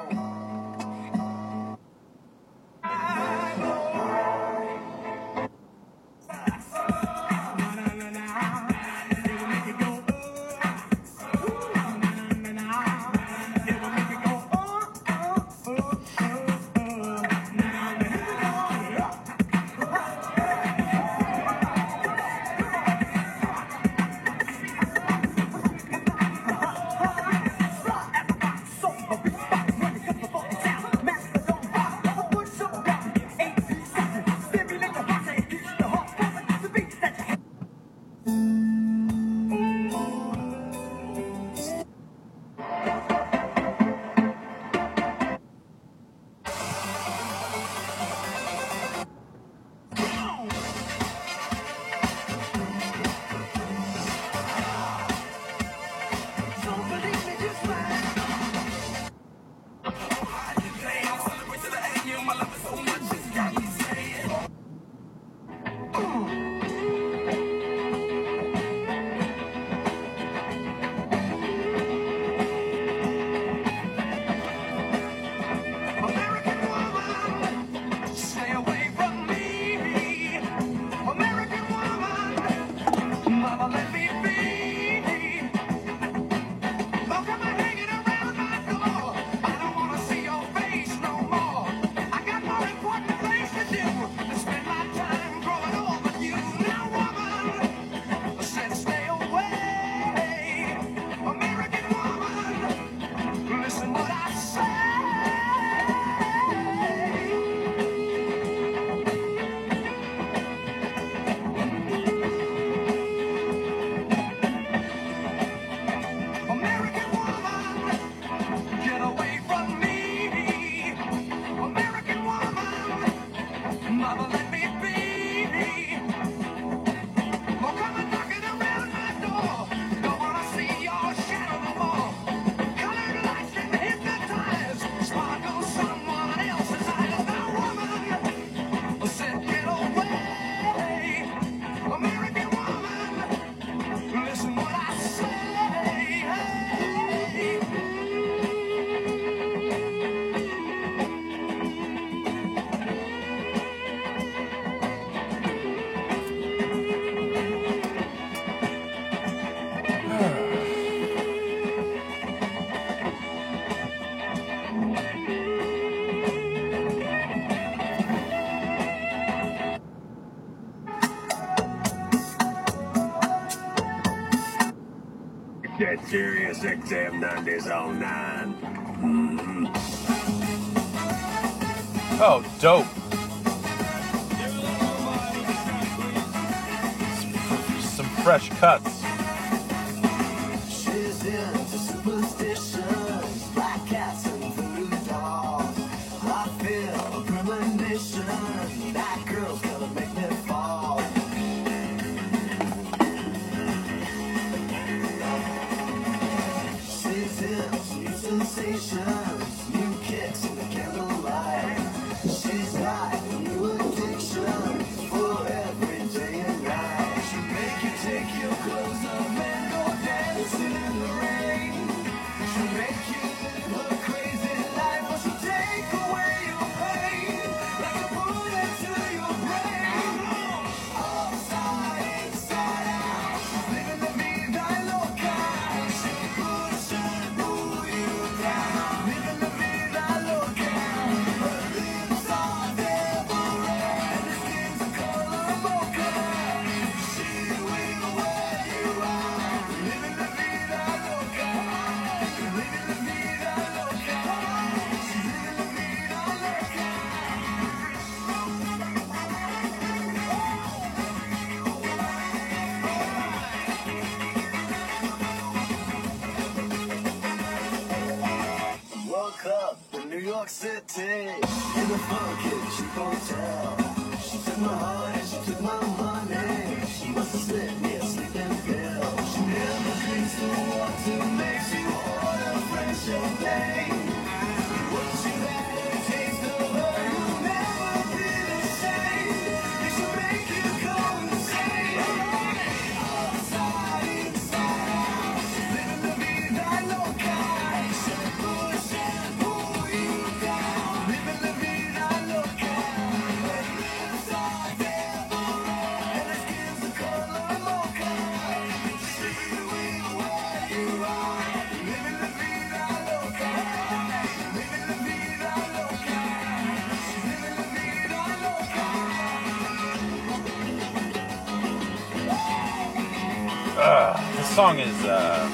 That Sirius X M nineties oh nine. Mm-hmm. Oh, dope. Some fresh cuts. She's into superstitions, black cats and voodoo dolls. I feel a premonition, that girl's gonna make me fall. She's into new sensations, new kicks in the candlelight. She's like a new addiction for every day and night. She'll make you take your clothes off and go dancing in the rain. She'll make you live a crazy life, but she'll take away your pain like a bullet to your brain. Upside, inside out, living the vida loca. She'll push and pull you down, living the vida loca. Her lips are devil red and her skin's the color mocha. She will wear you out, living the vida loca, living the vida loca. She's living the vida loca. Woke up in New York City in a funky cheap hotel. She took my heart and she took my money. She must have slipped me a sleeping pill. She never drinks the water, makes you order French champagne. song is, uh...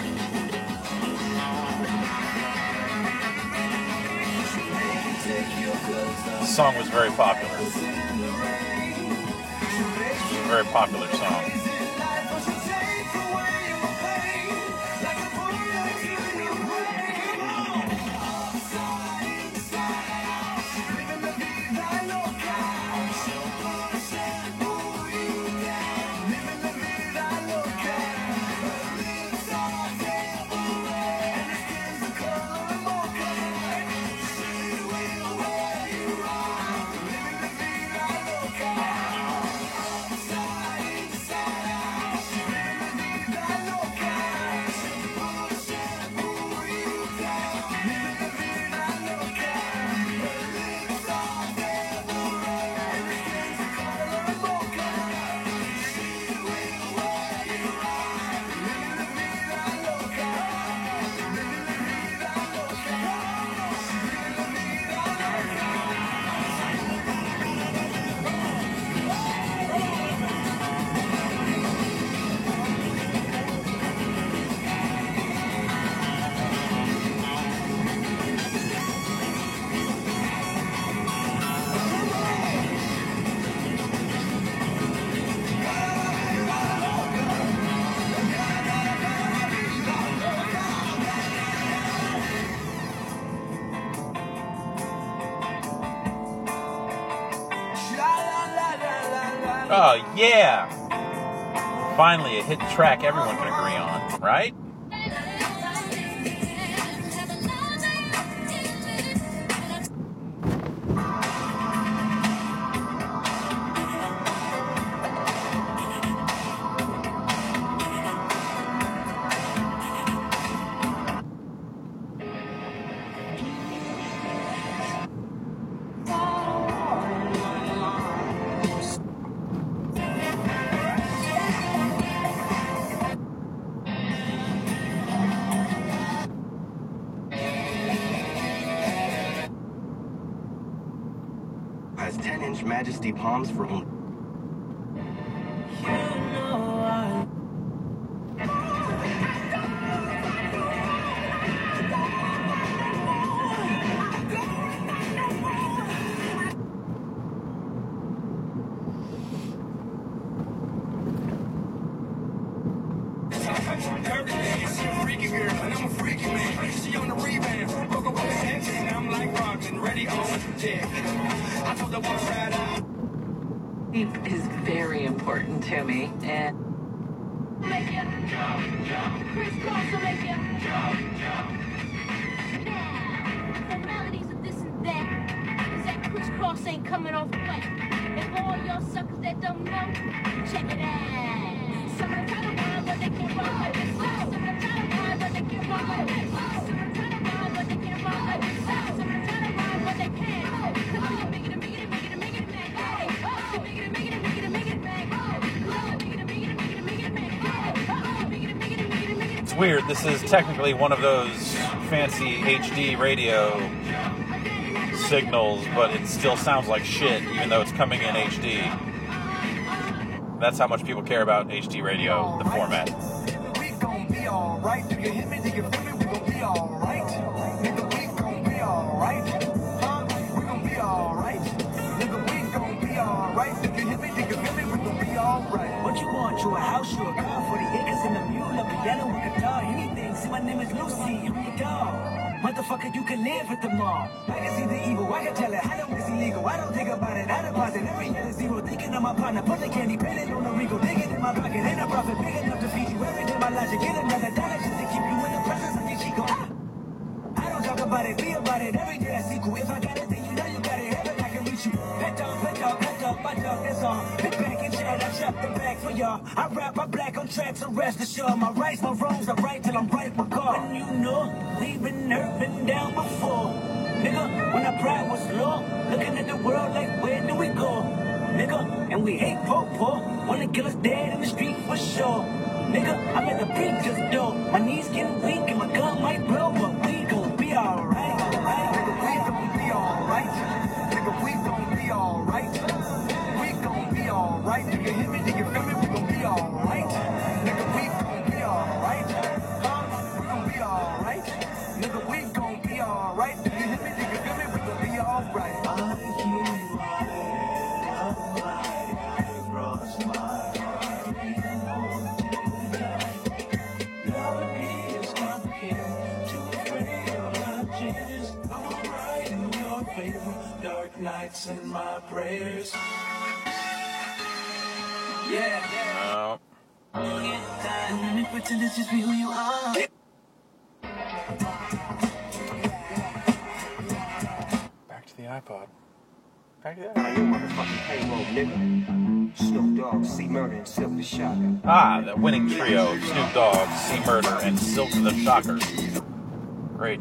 This song was very popular. It's a very popular song. Oh, yeah! Finally, a hit track everyone can agree on, right? Has ten inch Majesty palms for only. It is very important to me, and Make it jump, jump. Crisscross will make it jump, jump. Now, formalities of this and that, is that crisscross ain't coming off wet. And all y'all suckers that don't know, check it out. Some of the kind of wild, but they can't run like this. Some of the kind of wild, but they can't run like this. Some of the kind of wild, but they can't run like this. Some of the kind of wild, but they can't. Come on, make it, make it, make it, make it, make it, make it, make it, make it, make it, make it, make it. It's weird, this is technically one of those fancy H D radio signals, but it still sounds like shit, even though it's coming in H D. That's how much people care about H D radio, the format. We gon' be alright. Do you hear me? Do you feel me? We gon' be alright. Nigga, we gon' be alright. Huh? We gon' be alright. Nigga, we gon' be alright. Do you hear me? Do you feel me? We gon' be alright. What you want? You a house, you a car, forty acres and a mule, a piano, a guitar, anything. See, my name is Lucy, I'm your dog. Motherfucker, you can live at the mall. I can see the evil, I can tell it. I don't it's illegal. I don't think about it. I deposit every year zero. Thinking of my partner, put the candy, pen it on the Rico. Dig it in my pocket, ain't a profit big enough to feed you every day. My logic, get another dollar just to keep you in the presence of your Chico. Ah! I don't talk about it, be about it. Every day I see cool. If I got it, then you know you got it. Heaven, I can reach you. Pet dog, pet dog, pet dog, my dog, that's all. Hit back and chat, I shut the bag for y'all. I rap, I black on tracks, so rest assured. My rights, my wrongs, I right till I'm right with God. When you know, we've been hurt, been down before. Nigga, when our pride was low, looking at the world like, where do we go? Nigga, and we hate po-po, wanna kill us dead in the street for sure. Nigga, I'm at the preacher's door. My knees getting weak and my gun might blow, but we gon' be alright. Nigga, we gon' be alright. Nigga, we gon' be alright. We gon' be alright. Do you hear me? Do you feel me? We gon' be alright. Nigga, we gon' be alright. nights and my prayers. Yeah, No. let me pretend to just be who you are. Back to the iPod. Back to the iPod. You motherfucking payroll, nigga. Snoop Dogg, C Murder, and Silk the Shocker. Ah, the winning trio: Snoop Dogg, C Murder, and Silk the Shocker. Great.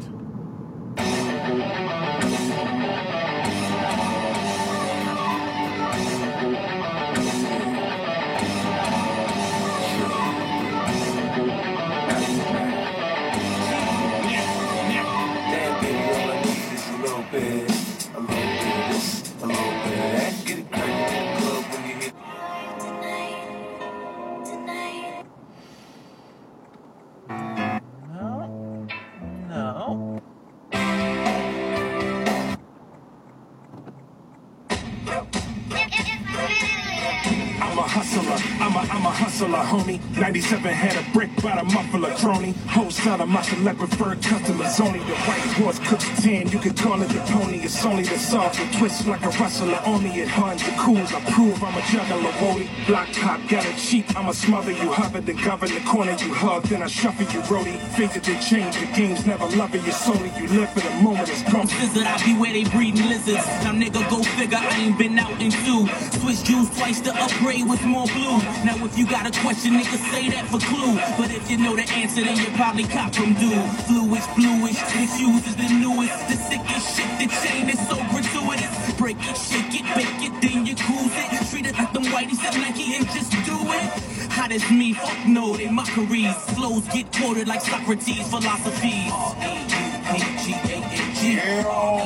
I'm a, I'm a hustler, homie. ninety-seven had a brick by the muffler crony. Wholesale of my select preferred customers only. The white horse cooks ten, you can call it the pony. It's only the soft and twist like a rustler. Only it huns the cools. I prove I'm a juggler, Wody. Block top, got it cheap. I'ma smother you, hover, then govern the corner you hug. Then I shuffle you, roadie. Figure they change, the game's never loving you. Solely you live for the moment it's gone. Lizard, I be where they breeding lizards. Now nigga go figure, I ain't been out in two. Switch juice twice to upgrade with more blue. Now if you got a question, nigga say that for clue. But if you know the answer, then you probably cop from dude. Fluish, bluish, this shoes is the newest. The sickest shit, the chain is so gratuitous. Break it, shake it, bake it, then you cruise it. Treat it like them whiteys at Nike and just do it. Hot as me, fuck no, they mockeries. Flows get quoted like Socrates' philosophy. R A U P G A N G. Yeah,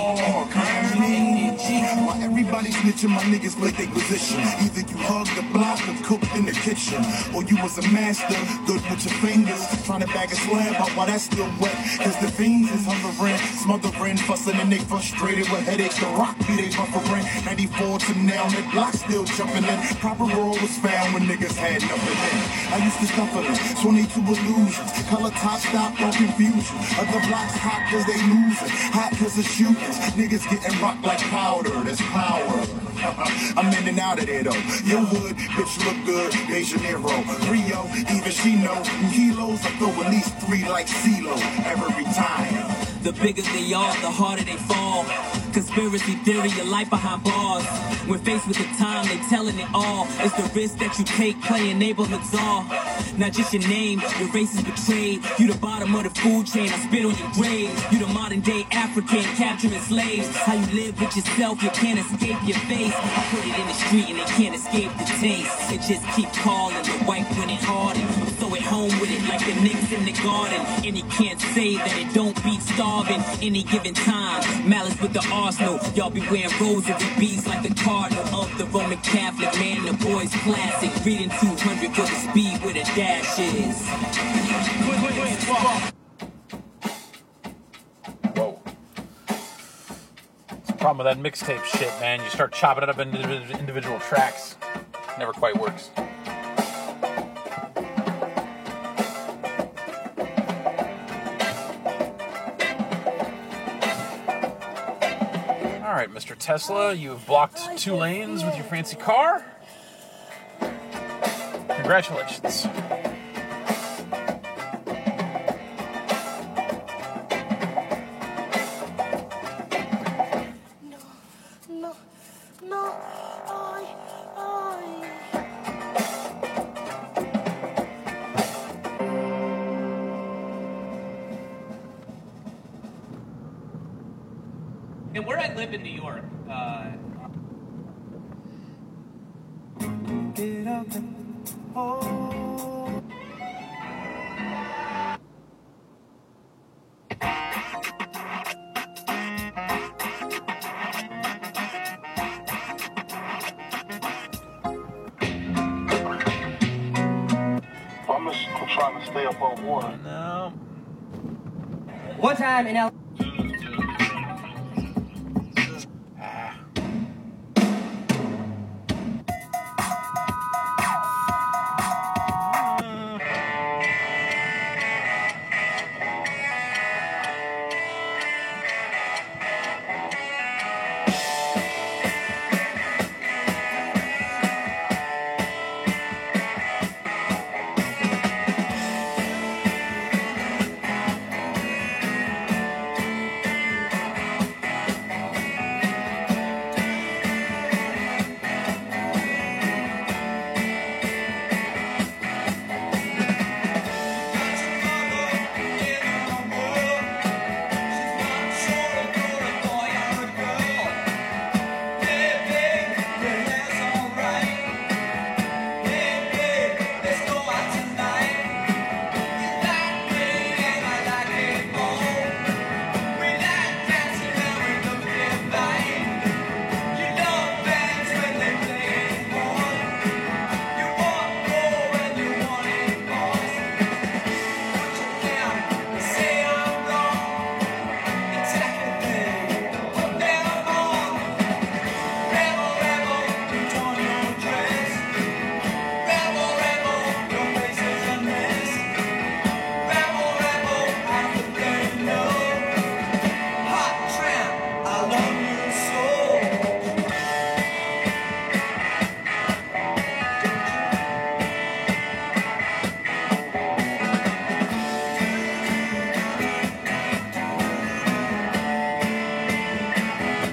why everybody snitching, my niggas play their position. Either you hug the block or cook in the kitchen, or you was a master, good with your fingers, trying to bag a slab out while that's still wet. Cause the fiends is hovering, smothering, fussing, and they frustrated with headaches. The rock be they buffering. ninety-four to now, the block still jumping in. Proper roll was found when niggas had nothing in. I used to suffer them, twenty-two illusions, color top stop, no confusion. Other blocks hot cause they losing, hot cause of shooters. Niggas getting rocked like powder, that's power. I'm in and out of there though. Your hood, bitch look good, De Janeiro. Rio, even she know. Kilos, I throw at least three like CeeLo every time. The bigger they are, the harder they fall. Conspiracy theory, your life behind bars. When faced with the time, they telling it all. It's the risk that you take playing neighborhood czar. Not just your name, your race is betrayed. You the bottom of the food chain, I spit on your grave. You the modern day African capturing slaves. How you live with yourself, you can't escape your face. I put it in the street and they can't escape the taste. They just keep calling, the white winning hard. And I'm so at home with it like the Knicks in the garden. And you can't say that it don't beat starving any given time. Malice with the Arsenal, y'all be wearing rosary beads like the Cardinal of the Roman Catholic. Man, the boy's classic. Reading two hundred for the speed where the dash is. Whoa. It's the problem with that mixtape shit, man. You start chopping it up into individual tracks. Never quite works. All right, Mister Tesla, you've blocked two lanes with your fancy car. Congratulations. No, no, I, I. And where I live in New York, uh... Get up and oh. I'm just trying to stay above water. No. One time in L.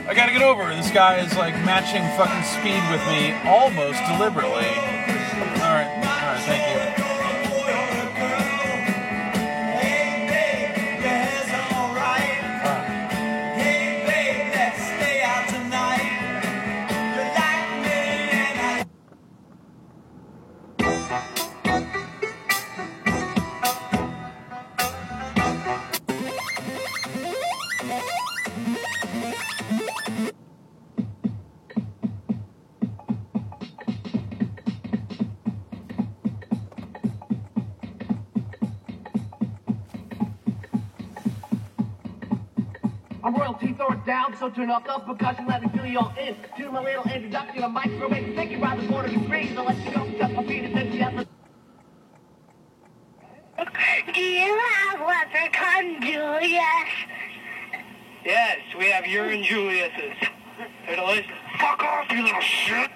I gotta get over. This guy is like matching fucking speed with me almost deliberately. Alright, alright, thank you. I'm royalty, throw it down, so turn off those percussion, let me fill you all in. Do my little introduction, a microwave, take you around the border degrees, I'll let you go, cut my feet, and then you have to... Do you have leprechaun Julius? Yes, we have urine Julius's. They're delicious. Fuck off, you little shit!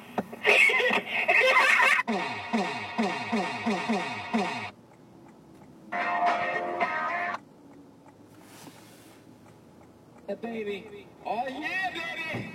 Yeah, baby. Oh, yeah, baby.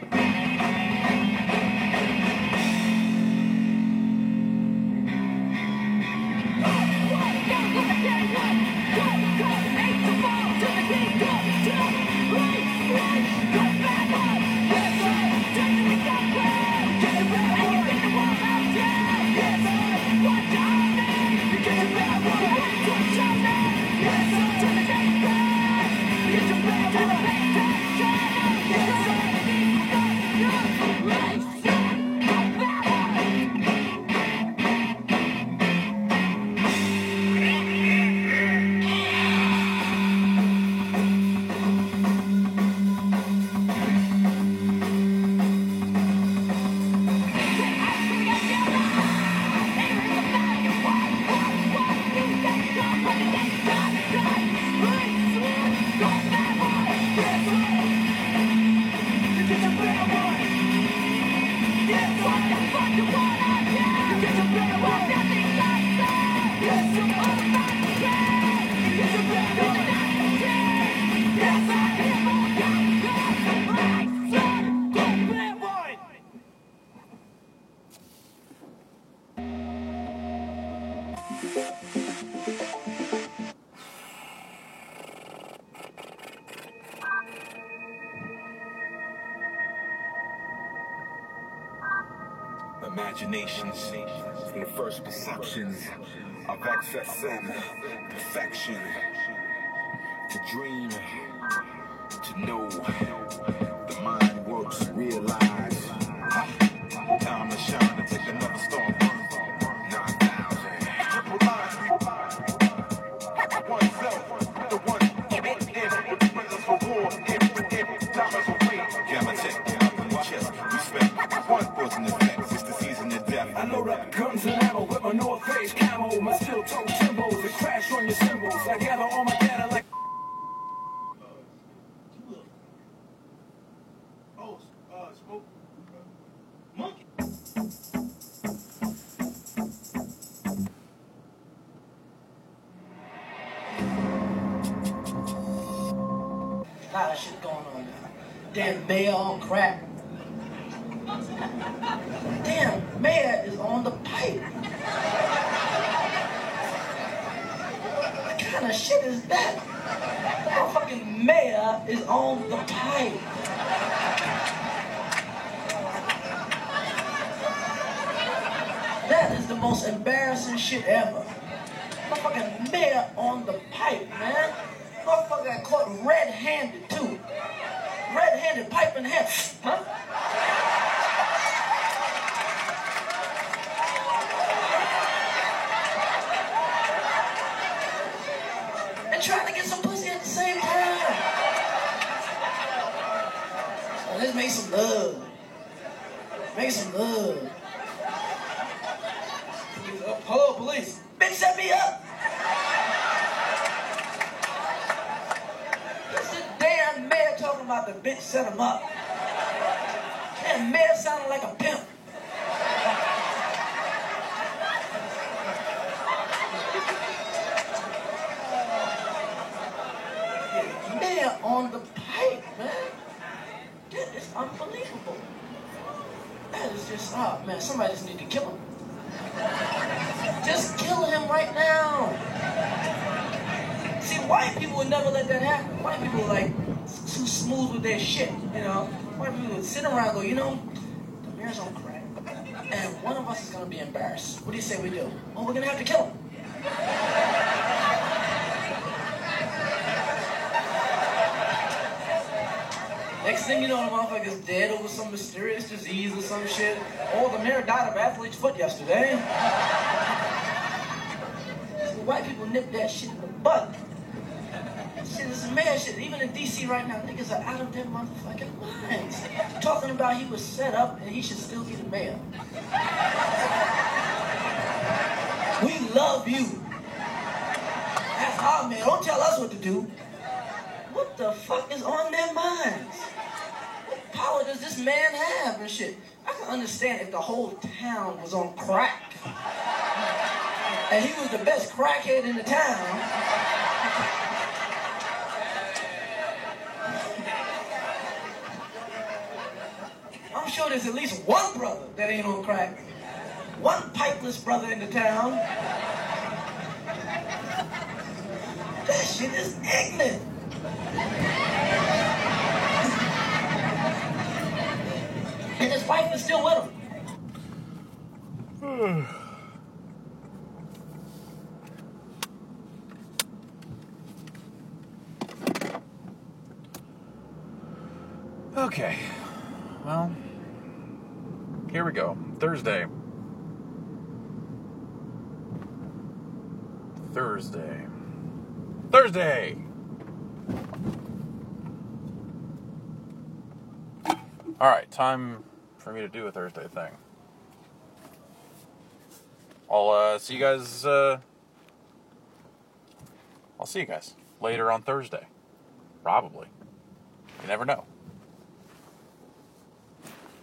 Imaginations from the first perceptions of excess and perfection. To dream, to know, the mind works, realize. Time to shine and take another star. nine thousand. Triple lines, one self, the one in the presence for war. If time is away, gamma check, up in the chest, respect. One person is next, it's the season of death. I load up guns and ammo with my North Face camo, my steel toe timbos, and crash on your cymbals. I gather all my data like. Oh, uh, smoke. Monkey. A lot of shit going on now. Damn mayor on crack. Damn mayor is on the pipe. What kind of shit is that? Motherfucking mayor is on the pipe. That is the most embarrassing shit ever. Motherfucking mayor on the pipe, man. Motherfucker got caught red-handed, too. Red-handed pipe in the hand. Huh? And trying to get some pussy at the same time. So let's make some love. Make some love. Hello, police. Bitch, set me up. This is damn mayor talking about the bitch set him up. Damn mayor sounding like a pimp. Mayor on the pipe, man. That is unbelievable. That is just, oh man, somebody just need to kill him. Just kill him right now. See, white people would never let that happen. White people are like too smooth with their shit, you know. White people would sit around and go, you know, the mayor's on crack. And one of us is going to be embarrassed. What do you say we do? Oh, we're going to have to kill him. Next thing you know, the motherfucker's dead over some mysterious disease or some shit. Oh, the mayor died of athlete's foot yesterday. So white people nip that shit in the bud. Shit, this is mad shit. Even in D C right now, niggas are out of their motherfucking minds. Talking about he was set up and he should still be the mayor. We love you. That's our man. Don't tell us what to do. What the fuck is on their minds? What power does this man have and shit? I can understand if the whole town was on crack. And he was the best crackhead in the town. I'm sure there's at least one brother that ain't on crack. One pipeless brother in the town. That shit is ignorant. And his wife is still with him. Okay. Well, here we go. Thursday. Thursday. Thursday! Alright, time for me to do a Thursday thing. I'll uh, see you guys, uh, I'll see you guys later on Thursday. Probably. You never know.